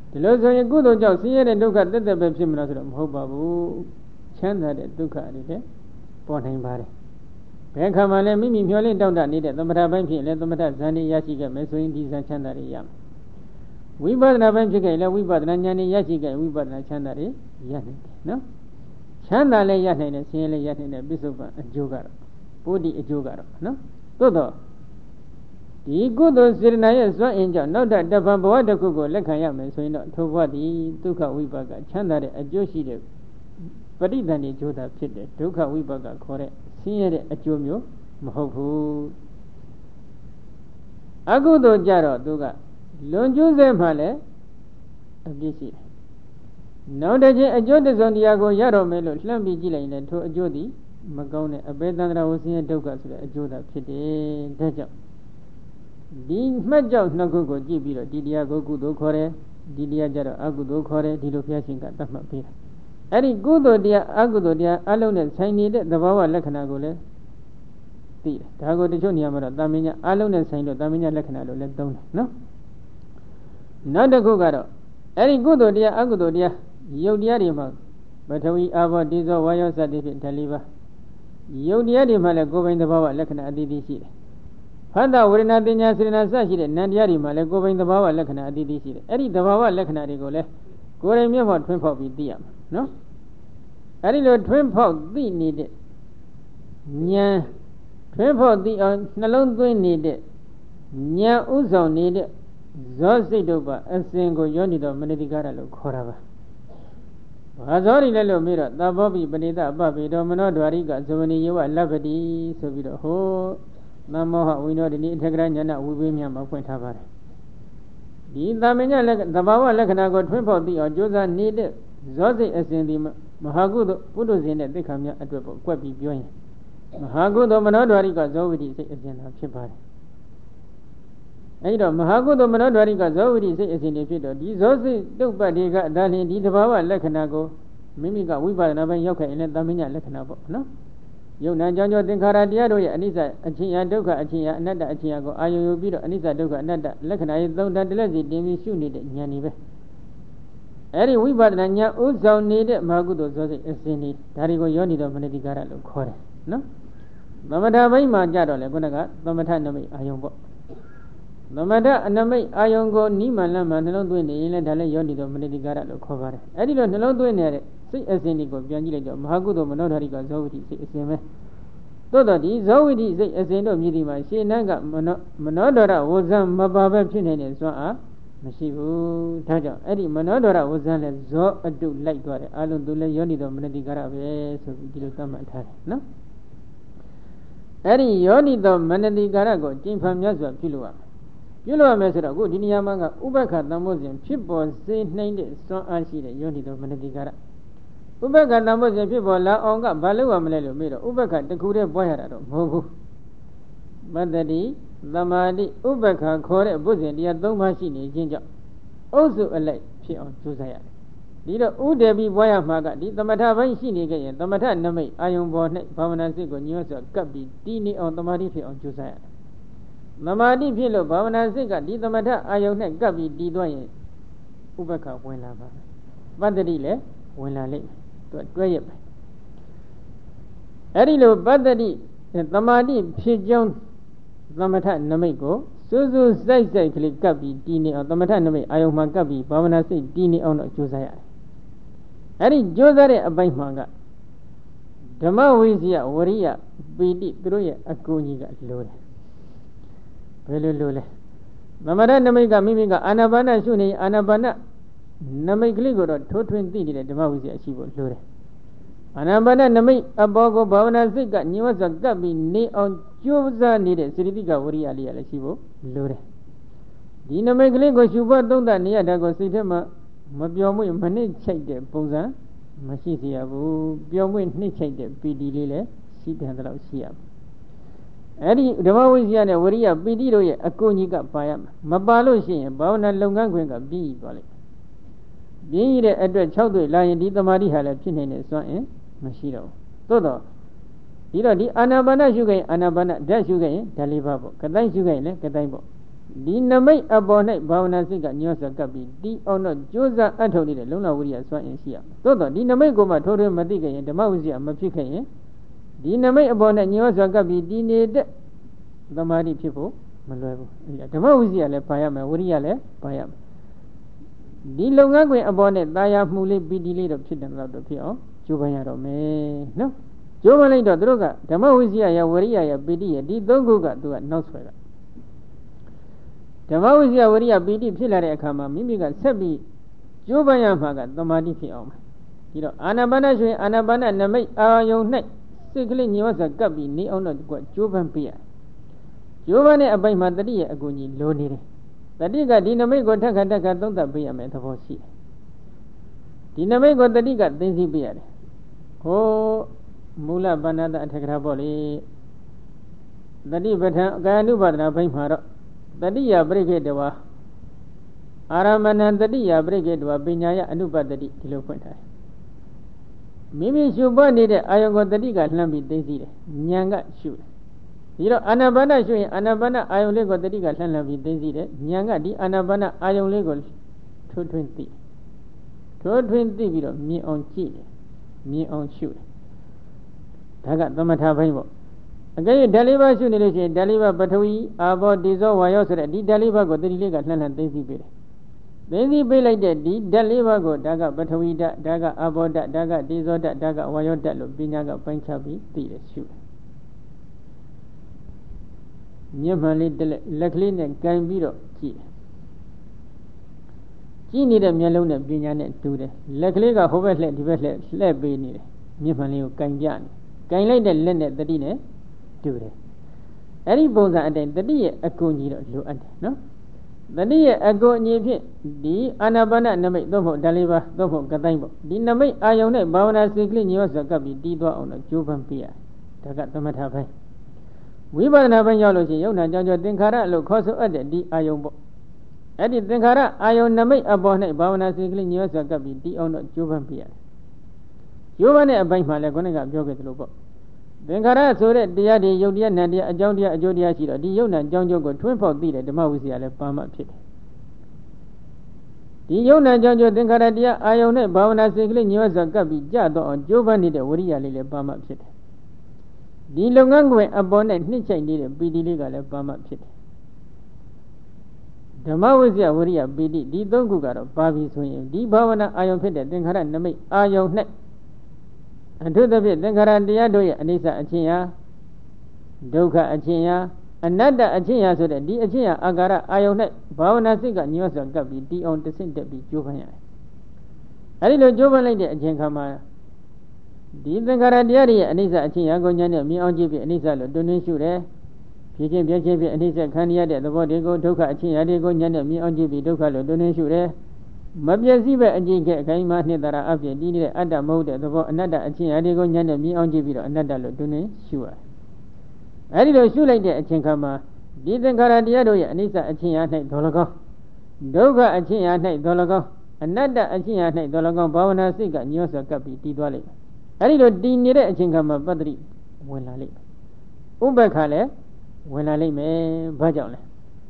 ဒီလိုဆိုရင်ကုသိုလ်ကြောင့်ဆင်းရဲတဲ့ဒုက္ခတက်တက်ပဲဖြစ်မလားဆိုတော့မဟုတ်ပါဘူးချမ်းသာတဲ့ဒုက္ခတွေလည်းပေါ်နိုင်ပါတယ်ဘယ်ခါမှလည်းမိမိမျှော်လင့်တောင့်တနေတဲ့သမထပိုင်းဖြစ်လည်းသမထဇန်တွေရရှိခဲ့မယ်ဆိုရင်ဒီဇန်ချမ်းသာတွေရမယ်ဝိပဿနာပိုင်းဖြစ်ခဲ့လည်းဝိပဿနာဉာဏ်တွေရရှိခဲ့ဝိပဿနာချမ်းသာတွေရနိုင်တယ်နော်ချမ်းသာလည်းရနိုင်တယ်ဆင်းရဲလည်းရနိုင်တယ်ပြစ္ဆုတ်ပံအကျိုးကတော့ပုဒ်တိအကျိုးကတော့နော်သို့တော့ဒီကုသိုလ်စေတနာရဲ့စွမ်းအင်ကြောင့်နောက်တပံဘဝတစ်ခုကိုလက်ခံရမယ်ဆိုရင်တော့ထိုဘဝသည်ဒုက္ခဝိပါကချမ်းသာတဲ့အကျိုးရှိတဲ့ပရိသန္တိကျိုးသာဖြစ်တဲ့ဒုက္ခဝိပါကခေါ်တဲ့ဆင်းရဲတဲ့အကျိုးမျိုးမဟုတ်ဘူးအကုသိုလ်ကြတော့သူကလွန်ကျူးစေမှလည်းအပြစ်ရှိတယ်နောက်တစ်ချိန်အကျိုးတစုံတရားကိုရတော့မယ်လို့လှမ်းပြီးကြည့်လိုက်ရင်ထိုအကျိုးသည်မကောင်းတဲ့အပေတန္တရာဝဆင်းရဲဒုက္ခဆိုတဲ့အကျိုးသာဖြစ်တယ်ဒါကြောင့်ဒီမှတ်ကြောင့်နှစ်ခုကိုကြည့်ပြီးတော့ဒီတရားကိုကုသိုလ်ခေါ်တယ်ဒီတရားကြတော့အကုသိုလ်ခေါ်တယ်ဒီလိုဘုရားရှင်ကသတ်မှတ်ပေးတာအဲ့ဒီကုသိုလ်တရားအကုသိုလ်တရားအလုံးနဲ့ဆိုင်နေတဲ့သဘာဝလက္ခဏာကိုလည်းသိတယ်ဒါကိုတချို့နေရာမှာတော့တာမင်ညာအလုံးနဲ့ဆိုင်လို့တာမင်ညာလက္ခဏာလို့လည်းသုံးတယ်နော်နောက်တစ်ခုကတော့အဲ့ဒီကုသိုလ်တရားအကုသိုလ်တရားယုတ်တရားတွေမှာပထဝီအာဘောတိဇောဝါယောစသည်ဖြင့်ဓာတ်လေးပါယုတ်တရားတွေမှာလည်းကိုယ်ပိုင်သဘာဝလက္ခဏာအသီးသီးရှိတယ်ဖတ်တာဝေဒနာတင်ညာစေတနာစရှိတဲ့နံတရားတွေမှာလည်းကိုယ်ပိုင်သဘာဝလက္ခဏာအသီးသီးရှိတယ်အဲ့ဒီသဘာဝလက္ခဏာတွေကိုလည်းကိုယ်တိုင်မျက်မှောက်ထွန်းဖောက်ပြီးသိရမှာနော်အဲ့ဒီလိုထွန်းဖောက်သိနေတဲ့ဉာဏ်ထွန်းဖောက်သိအောင်နှလုံးသွင်းနေတဲ့ဉာဏ်ဥဆောင်နေတဲ့ဇောစိတ်တို့ကအစဉ်ကိုယောနိတော်မနတိကာရလို့ခေါ်တာပါဘာဇောရီလဲလို့မေးတော့သဘောပိပဏိတအပပေတော်မနောဒွာရိကဇဝနိယေဝလဗ္ဗတိဆိုပြီးတော့ဟိုသမ္မောဟဝိနောဒိနိအထက်ကရဉာဏဝိပင်းများမှာဖွင့်ထားပါတယ်ဒီသမညလက္ခသဘာဝလက္ခဏာကိုထွန်းဖောက်သိအောင်ကြိုးစားနေတဲ့ဇောစိတ်အစဉ်ဒီမဟာကုသိုလ်ပုထုဇဉ်နဲ့သိက္ခာများအတွက်ပေါ့ကွက်ပြီးပြောရင်မဟာကုသိုလ်မနောဒွာရိကဇောဝိတိစိတ်အစဉ်သာဖြစ်ပါတယ်အဲဒီတော့မဟာကုသိုလ်မနောဒွာရိကဇောဝိတိစိတ်အစဉ်တွေဖြစ်တော့ဒီဇောစိတ်တုပ်ပတ်တွေကအဒါလင်းဒီသဘာဝလက္ခဏာကိုမိမိကဝိပဿနာပိုင်းရောက်ခဲ့ရင်လည်းသမညလက္ခဏာပေါ့နော်ယုံနာကြောင့်ကြောင့်သင်္ခါရတရားတို့ရဲ့အနိစ္စအချင်းရာဒုက္ခအချင်းရာအနတ္တအချင်းရာကိုအာယုံယူပြီးတော့အနိစ္စဒုက္ခအနတ္တလက္ခဏာရဲ့သုံးတန်တလက်စီတင်ပြီးရှုနေတဲ့ဉာဏ်တွေပဲအဲဒီဝိပဿနာဉာဏ်ဥဆောင်နေတဲ့မဟာကုသိုလ်ဇောစိတ်အစဉ်တွေဒါတွေကိုယောနိတော်မနတိကာရလို့ခေါ်တယ်နော်သမထဘိုင်းမှာကြတော့လေခုနကသမထနမိတ်အာယုံပေါ့သမထအနမိတ်အာယုံကိုနိမန်လမ်းမှာနှလုံးသွင်းနေရင်လည်းဒါလည်းယောနိတော်မနတိကာရလို့ခေါ်ပါတယ်အဲဒီလိုနှလုံးသွင်းနေတဲ့စိတ်အစဉ်တွေကိုပြန်ကြည့်လိုက်တော့မဟာကုသိုလ်မနောဓာရိကဇောဝိတိစိတ်အစဉ်ပဲသို့တော့ဒီဇောဝိတိစိတ်အစဉ်တို့မြည်ဒီမှာရှင်းနှံကမနောမနောဒရဝဇံမပါပဲဖြစ်နေတဲ့စွမ်းအားမရှိဘူးဒါကြောင့်အဲ့ဒီမနောဒရဝဇံလည်းဇောအတုလိုက်သွားတယ်အလုံးသူလည်းယောနိတော်မနတိကာရပဲဆိုပြီးဒီလိုသတ်မှတ်ထားတယ်နော်အဲ့ဒီယောနိတော်မနတိကာရကိုကျင့်ဖန်မြတ်စွာပြုလို့ရပြုလို့ရမယ်ဆိုတော့အခုဒီနေရာမှာကဥပ္ပခတမ္မောစဉ်ဖြစ်ပေါ်စေနိုင်တဲ့စွမ်းအားရှိတဲ့ယောနိတော်မနတိကာရဥပ္ပခတမ္မောစဉ်ဖြစ်ပေါ်လာအောင်ကဘာလို့ရမလဲလို့မေးတော့ဥပ္ပခတခုတည်းပွားရတာတော့မဟုတ်ဘူးပတ္တိသမာဓိဥပ္ပခခေါ်တဲ့ဘုဇင်တရား၃ပါးရှိနေခြင်းကြောင့်အုပ်စုအလိုက်ဖြစ်အောင်ကြိုးစားရတယ်ဒီတော့ဥဒေပြီးပွားရမှာကဒီသမထပိုင်းရှိနေခဲ့ရင်သမထနမိတ်အာယုံပေါ်၌ဘာဝနာစိတ်ကိုညှို့စွာကပ်ပြီးတည်နေအောင်သမာဓိဖြစ်အောင်ကြိုးစားရတယ်သမာဓိဖြစ်လို့ဘာဝနာစိတ်ကဒီသမထအာယုံနဲ့ကပ်ပြီးတည်သွားရင်ဥပ္ပခဝင်လာပါပတ္တိလည်းဝင်လာလိမ့်မယ်သူတွဲရပဲအဲ့ဒီလိုပတ္တိသမာဓိဖြစ်ကြောင်းသမထနမိတ်ကိုစူးစူးစိုက်စိုက်ကလေးကပ်ပြီးတည်နေအောင်သမထနမိတ်အာယုံမှာကပ်ပြီးဘာဝနာစိတ်တည်နေအောင်တော့ကြိုးစားရတယ်အဲ့ဒီကြိုးစားတဲ့အပိုင်းမှာကဓမ္မဝိဇ္ဇယဝရိယပီတိသူတို့ရဲ့အကူအညီကလိုတယ်ဘယ်လိုလိုလဲသမထနမိတ်ကမိမိကအာနာပါနရှုနေအာနာပါနနမိတ်ကလေးကိုတော့ထိုးထွင်းသိနေတဲ့ဓမ္မဝိဇ္ဇယရှိဖို့လိုတယ်အာနာပါနနမိတ်အပေါ်ကိုဘာဝနာစိတ်ကညှို့စွာကပ်ပြီးနေအောင်ကြိုးစားနေတဲ့စေတသိကဝရိယလေးရလည်းရှိဖို့လိုတယ်ဒီနမိတ်ကလေးကိုရှုဖို့သုံးသပ်နေရတာကိုစိတ်ထဲမှာမပြောင်းမွေ့မနှိမ့်ချိုက်တဲ့ပုံစံမရှိစေရဘူးပြောင်းမွေ့နှိမ့်ချိုက်တဲ့ပီတိလေးလည်းရှိတယ်တလို့ရှိရမယ်အဲ့ဒီဓမ္မဝိဇ္ဇာနဲ့ဝရိယပီတိတို့ရဲ့အကူအညီကပါရမှာမပါလို့ရှိရင်ဘာဝနာလုပ်ငန်းခွင်ကပြီးသွားလိမ့်ပြင်းရတဲ့အတွက်၆တွေ့လာရင်ဒီသမာဓိဟာလည်းဖြစ်နေတဲ့စွမ်းအင်မရှိတော့ဘူးသို့တော့ဒီတော့ဒီအာနာပါနရှုခဲ့ရင်အာနာပါနဓာတ်ရှုခဲ့ရင်ဓာတ်လေးပါပေါ့ကတိုင်းရှုခဲ့ရင်လည်းကတိုင်းပေါ့ဒီနမိတ်အပေါ်၌ဘာဝနာစိတ်ကညောစွာကပ်ပြီးဒီအောင်တော့ကြိုးစားအထောက်နေတဲ့လုံလဝိရိယစွမ်းအင်ရှိရမယ်သို့တော့ဒီနမိတ်ကိုမှထိုးထွင်းမသိခဲ့ရင်ဓမ္မဝိဇ္ဇာမဖြစ်ခဲ့ရင်ဒီနမိတ်အပေါ်နဲ့ညောစွာကပ်ပြီးဒီနေတဲ့သမာဓိဖြစ်ဖို့မလွယ်ဘူးဓမ္မဝိဇ္ဇာလည်းပါရမယ်ဝိရိယလည်းပါရမယ်ဒီလုပ်ငန်းခွင်အပေါ်နဲ့တာယာမှုလေးပီတိလေးတော့ဖြစ်တယ်တော့တော့ဖြစ်အောင်ကြိုးပမ်းရတော့မယ်နော်ကြိုးပမ်းလိုက်တော့သူတို့ကဓမ္မဝိဇ္ဇာရဝိရိယရပီတိရဒီသုံးခုကသူကနောက်ဆွဲတာဓမ္မဝိဇ္ဇာဝိရိယပီတိဖြစ်လာတဲ့အခါမှာမိမိကဆက်ပြီးကြိုးပမ်းရမှာကသမာဓိဖြစ်အောင်ဒီတော့အာနာပါနရွှေအာနာပါနနမိတ်အာယုံ၌စိတ်ကလေးညောစွာကပ်ပြီးနေအောင်တော့ကကြိုးပမ်းပြရကြိုးပမ်းတဲ့အပိုင်းမှာတတိရဲ့အကူကြီးလိုနေတယ်တတိကဒီနမိတ်ကိုထက်ခါထက်ခါသုံးသပ်ပေးရမယ်သဘောရှိတယ်ဒီနမိတ်ကိုတတိကသိသိပေးရတယ်ဟိုမူလဗန္နတအထက်ကရာပေါ့လေတတိပဋ္ဌာန်ကာယ ानु ပါဒနာဘိုင်းမှာတော့တတိယပရိက္ခေတဝါအာရမဏံတတိယပရိက္ခေတဝါပညာယအနုပတ္တိဒီလိုဖွင့်ထားတယ်မိမိရှုပွားနေတဲ့အာယုံကိုတတိကလှမ်းပြီးသိသိတယ်ဉာဏ်ကရှုတယ်ဒီတော့အာနာပါနရှုရင်အာနာပါနအာယုံလေးကိုတတိကလှမ်းလှမ်းပြီးသိသိတယ်ဉာဏ်ကဒီအာနာပါနအာယုံလေးကိုထိုးထွင်းသိထိုးထွင်းသိပြီးတော့မြင်အောင်ကြည့်တယ်မြင်အောင်ရှုတယ်ဒါကသမထဘိုင်းပေါ့အကယ်၍ဓာတ်လေးပါးရှုနေလို့ရှိရင်ဓာတ်လေးပါးပထဝီအာဘောတေဇောဝါယောဆိုတဲ့ဒီဓာတ်လေးပါးကိုတတိလေးကလှမ်းလှမ်းသိသိပေးတယ်သိသိပေးလိုက်တဲ့ဒီဓာတ်လေးပါးကိုဒါကပထဝီဓာတ်ဒါကအာဘောဓာတ်ဒါကတေဇောဓာတ်ဒါကဝါယောဓာတ်လို့ပညာကပိုင်းခြားပြီးသိတယ်ရှုတယ်မျက်မှန်လေးတလက်လက်ကလေးနဲ့ကင်ပြီးတော့ကြည့်တယ်ကြည့်နေတဲ့မျက်လုံးနဲ့ပညာနဲ့တူတယ်လက်ကလေးကဟိုဘက်လှည့်ဒီဘက်လှည့်လှည့်ပေးနေတယ်မျက်မှန်လေးကိုကင်ပြနေကင်လိုက်တဲ့လက်နဲ့တတိနဲ့တူတယ်အဲ့ဒီပုံစံအတိုင်းတတိရဲ့အကူအညီတော့လိုအပ်တယ်နော်တတိရဲ့အကူအညီဖြင့်ဒီအာနာပါနနမိတ်သို့မဟုတ်ဓာတ်လေးပါသို့မဟုတ်ကတိုင်းပေါ့ဒီနမိတ်အာယုံနဲ့ဘာဝနာစိတ်ကလေးညောစွာကပ်ပြီးတီးသွားအောင်တော့ကြိုးပမ်းပြရဒါကသမထပိုင်းဝိပဿနာပိုင်းရောက်လို့ရှိရင်ယုံနာကြောင့်ကြောင့်သင်္ခါရလို့ခေါ်ဆိုအပ်တဲ့ဒီအာယုံပေါ့အဲ့ဒီသင်္ခါရအာယုံနမိတ်အပေါ်၌ဘာဝနာစိတ်ကလေးညောစွာကပ်ပြီးတီးအောင်တော့ကြိုးပမ်းပြရတယ်ကြိုးပမ်းတဲ့အပိုင်းမှာလည်းခုနကပြောခဲ့သလိုပေါ့သင်္ခါရဆိုတဲ့တရားတွေယုတ်တရားနံတရားအကြောင်းတရားအကျိုးတရားရှိတော့ဒီယုတ်နံအကြောင်းကျိုးကိုထွန်းဖောက်သိတဲ့ဓမ္မဝိဇ္ဇာလည်းပါမှဖြစ်တယ်ဒီယုတ်နံအကြောင်းကျိုးသင်္ခါရတရားအာယုံနဲ့ဘာဝနာစိတ်ကလေးညောစွာကပ်ပြီးကြတော့အောင်ကြိုးပမ်းနေတဲ့ဝိရိယလေးလည်းပါမှဖြစ်တယ်ဒီလုပ်ငန်းခွင်အပေါ်နဲ့နှိမ့်ချိုက်နေတဲ့ပီတိလေးကလည်းပါမှဖြစ်တယ်ဓမ္မဝိဇ္ဇာဝိရိယပီတိဒီသုံးခုကတော့ပါပြီဆိုရင်ဒီဘာဝနာအာယုံဖြစ်တဲ့သင်္ခါရနမိတ်အာယုံနဲ့အထုသဖြင့်သင်္ခါရတရားတို့ရဲ့အနိစ္စအချင်းရာဒုက္ခအချင်းရာအနတ္တအချင်းရာဆိုတဲ့ဒီအချင်းရာအာကာရအာယုံနဲ့ဘာဝနာစိတ်ကညှို့စွာကပ်ပြီးတီအောင်တဆင့်တက်ပြီးကြိုးပမ်းရတယ်အဲဒီလိုကြိုးပမ်းလိုက်တဲ့အချိန်ခါမှာဒီသင်္ခါရတရားတွေရဲ့အနိစ္စအချင်းရာကိုဉာဏ်နဲ့မြင်အောင်ကြည့်ပြီးအနိစ္စလို့တွင်တွင်ရှုတယ်ဖြစ်ခြင်းပြည့်ခြင်းဖြင့်အနိစ္စခံရတဲ့သဘောတွေကိုဒုက္ခအချင်းရာတွေကိုဉာဏ်နဲ့မြင်အောင်ကြည့်ပြီးဒုက္ခလို့တွင်တွင်ရှုတယ်မပြည့်စည်ပဲအကျင့်ခဲ့အခိုင်အမာနှစ်သာရအဖြစ်တည်နေတဲ့အတ္တမဟုတ်တဲ့သဘောအနတ္တအချင်းအရာတွေကိုညံ့နဲ့မြင်အောင်ကြည့်ပြီးတော့အနတ္တလို့တွင်နေရှုရတယ်။အဲဒီလိုရှုလိုက်တဲ့အချိန်ခါမှာဒီသင်္ခါရတရားတို့ရဲ့အနိစ္စအချင်းအရာ၌ဒေါ်လကောင်းဒုက္ခအချင်းအရာ၌ဒေါ်လကောင်းအနတ္တအချင်းအရာ၌ဒေါ်လကောင်းဘာဝနာစိတ်ကညှို့စွာကပ်ပြီးတည်သွားလိမ့်မယ်။အဲဒီလိုတည်နေတဲ့အချိန်ခါမှာပတ္တိဝင်လာလိမ့်မယ်။ဥပ္ပခါလည်းဝင်လာလိမ့်မယ်။ဘာကြောင့်လဲ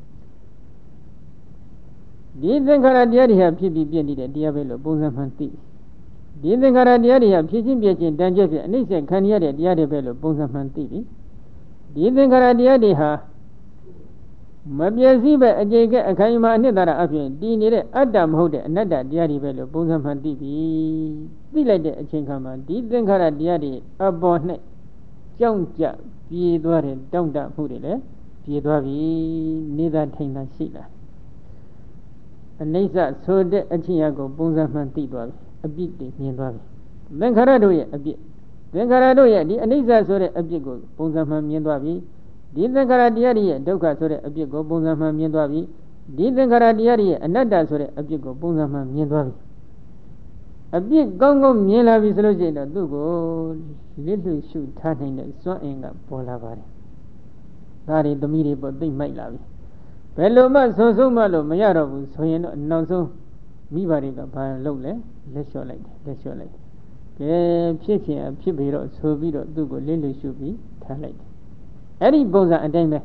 ဒီသင်္ခါရတရားတွေဟာဖြစ်ပြီးပြည့်နေတဲ့တရားပဲလို့ပုံစံမှန်သိဒီသင်္ခါရတရားတွေဟာဖြစ်ချင်းပြည့်ချင်းတန်ကျက်ဖြစ်အနိစ္စခံရတဲ့တရားတွေပဲလို့ပုံစံမှန်သိပြီဒီသင်္ခါရတရားတွေဟာမပြည့်စည်ပဲအကျိကအခိုင်အမာအနှစ်သာရအဖြစ်တည်နေတဲ့အတ္တမဟုတ်တဲ့အနတ္တတရားတွေပဲလို့ပုံစံမှန်သိပြီသိလိုက်တဲ့အချိန်ခါမှာဒီသင်္ခါရတရားတွေအပေါ်၌ကြောင့်ကြပြေးသွားတဲ့တောင့်တမှုတွေလည်းပြေးသွားပြီနေသာထိန်သာရှိလာအနိစ္စဆိုတဲ့အချင်းရာကိုပုံစံမှန်သိသွားပြီအပြစ်တွေမြင်သွားပြီသင်္ခါရတို့ရဲ့အပြစ်သင်္ခါရတို့ရဲ့ဒီအနိစ္စဆိုတဲ့အပြစ်ကိုပုံစံမှန်မြင်သွားပြီဒီသင်္ခါရတရားတွေရဲ့ဒုက္ခဆိုတဲ့အပြစ်ကိုပုံစံမှန်မြင်သွားပြီဒီသင်္ခါရတရားတွေရဲ့အနတ္တဆိုတဲ့အပြစ်ကိုပုံစံမှန်မြင်သွားပြီအပြစ်ကောင်းကောင်းမြင်လာပြီဆိုလို့ရှိရင်တော့သူ့ကိုလစ်လျှရှုထားနိုင်တဲ့စွမ်းအင်ကပေါ်လာပါတယ်ဒါတွေသမီးတွေပေါ်သိမ့်မိုက်လာပြီဘယ်လိုမှဆုံးဆုံးမလို့မရတော့ဘူးဆိုရင်တော့နောက်ဆုံးမိဘတွေကဘာလုပ်လဲလက်လျှော့လိုက်တယ်လက်လျှော့လိုက်တယ်ကဲဖြစ်ဖြစ်ဖြစ်ပြီးတော့ဆိုပြီးတော့သူ့ကိုလစ်လျှရှုပြီးထားလိုက်တယ်အဲ့ဒီပုံစံအတိုင်းပဲ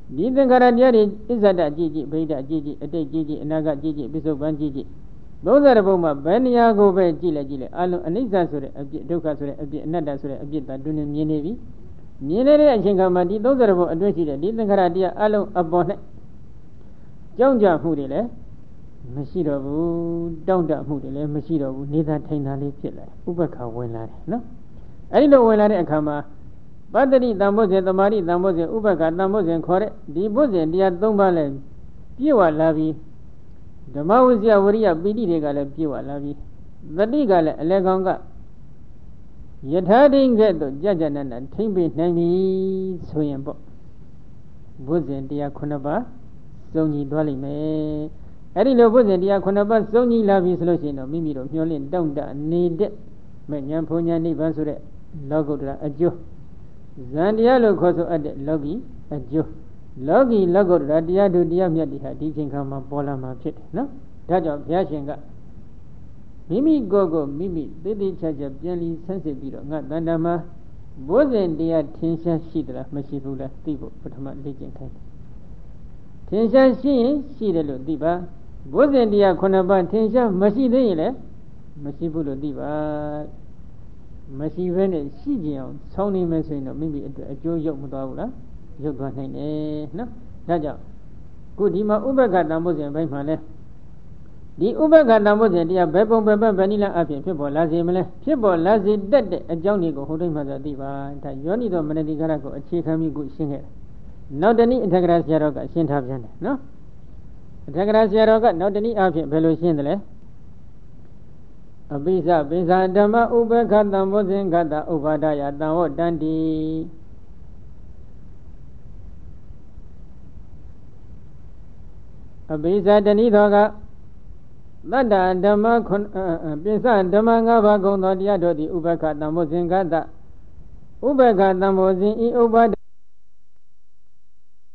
ဒီသင်္ခါရတရားတွေအစ္ဆဒကြည့်ကြည့်ဗိဒ္ဓကြည့်ကြည့်အတိတ်ကြည့်ကြည့်အနာဂတ်ကြည့်ကြည့်ပိဿုပန်ကြည့်ကြည့်သုံးဆယ်ဘုံမှာဘယ်နေရာကိုပဲကြည့်လိုက်ကြည့်လိုက်အလုံးအနိစ္စဆိုတဲ့အပြစ်ဒုက္ခဆိုတဲ့အပြစ်အနတ္တဆိုတဲ့အပြစ်သာတွင်မြင်နေပြီမြင်နေတဲ့အချိန်ခါမှာဒီသုံးဆယ်ဘုံအတွင်းရှိတဲ့ဒီသင်္ခါရတရားအလုံးအပေါ်နဲ့ကြောင်းကြမှုတွေလည်းမရှိတော့ဘူးတောင့်တမှုတွေလည်းမရှိတော့ဘူးနေသာထိုင်သာလေးဖြစ်လာတယ်ဥပ္ပခါဝင်လာတယ်နော်အဲဒီလိုဝင်လာတဲ့အခါမှာပတ္တိတံဘောဇဉ်တမာရိတံဘောဇဉ်ဥပ္ပခါတံဘောဇဉ်ခေါ်တဲ့ဒီဘောဇဉ်တရားသုံးပါးလည်းပြည့်ဝလာပြီးဓမ္မဝိဇ္ဇဝရိယပီတိတွေကလည်းပြည့်ဝလာပြီးသတိကလည်းအလယ်ကောင်ကယထာတိန်ကဲ့သို့ကြကြနနထိမ့်ပေးနိုင်ပြီဆိုရင်ပေါ့ဘောဇဉ်တရားခုနှစ်ပါးစုံညီသွားလိမ့်မယ်အဲ့ဒီလိုဘုဇင်တရားခုနှစ်ပါးစုံညီလာပြီဆိုလို့ရှိရင်တော့မိမိတို့မျှော်လင့်တောင့်တနေတဲ့မဲ့ဉာဏ်ဖုံဉာဏ်နိဗ္ဗာန်ဆိုတဲ့လောကုတ္တရာအကျိုးဇန်တရားလို့ခေါ်ဆိုအပ်တဲ့လောကီအကျိုးလောကီလောကုတ္တရာတရားတို့တရားမြတ်တွေဟာဒီချိန်ခါမှာပေါ်လာမှာဖြစ်တယ်နော်ဒါကြောင့်ဘုရားရှင်ကမိမိကိုယ်ကိုမိမိသေသေးချာချာပြန်လီဆန်းစစ်ပြီးတော့ငါတဏ္ဍာမှာဘုဇင်တရားထင်ရှားရှိသလားမရှိဘူးလားသိဖို့ပထမလေ့ကျင့်ခိုင်းတယ်ထင်ရှားရှိရင်ရှိတယ်လို့သိပါဘုဇင်တရားခုနှစ်ပါးထင်ရှားမရှိသေးရင်လည်းမရှိဘူးလို့သိပါမရှိဘဲနဲ့ရှိကြအောင်ဆောင်းနေမယ်ဆိုရင်တော့မိမိအတွက်အကျိုးရောက်မသွားဘူးလားရောက်သွားနိုင်တယ်နော်ဒါကြောင့်ခုဒီမှာဥပ္ပခတံဘုဇင်ဘိုင်းမှာလဲဒီဥပ္ပခတံဘုဇင်တရားဘယ်ပုံဘယ်ပတ်ဘယ်နည်းလားအပြင်ဖြစ်ပေါ်လာစေမလဲဖြစ်ပေါ်လာစေတတ်တဲ့အကြောင်းတွေကိုဟိုတိုင်းမှာသာသိပါဒါယောနိတော်မနတိကာရကိုအခြေခံပြီးခုရှင်းခဲ့တယ်နောက်တနည်းအထက်ကရာဆရာတော်ကရှင်းထားပြန်တယ်နော်အထက်ကရာဆရာတော်ကနောက်တနည်းအပြင်ဘယ်လိုရှင်းတယ်လဲအပိစ္ဆပိစ္ဆဓမ္မဥပ္ပခတံဘောဇင်ခတဥပါဒယတံဝတ္တန္တိအပိစ္ဆတနည်းတော်ကသတ္တဓမ္မခွန်ပိစ္ဆဓမ္မငါးပါးကုံသောတရားတို့သည်ဥပ္ပခတံဘောဇင်ခတဥပ္ပခတံဘောဇင်ဤဥပါဒ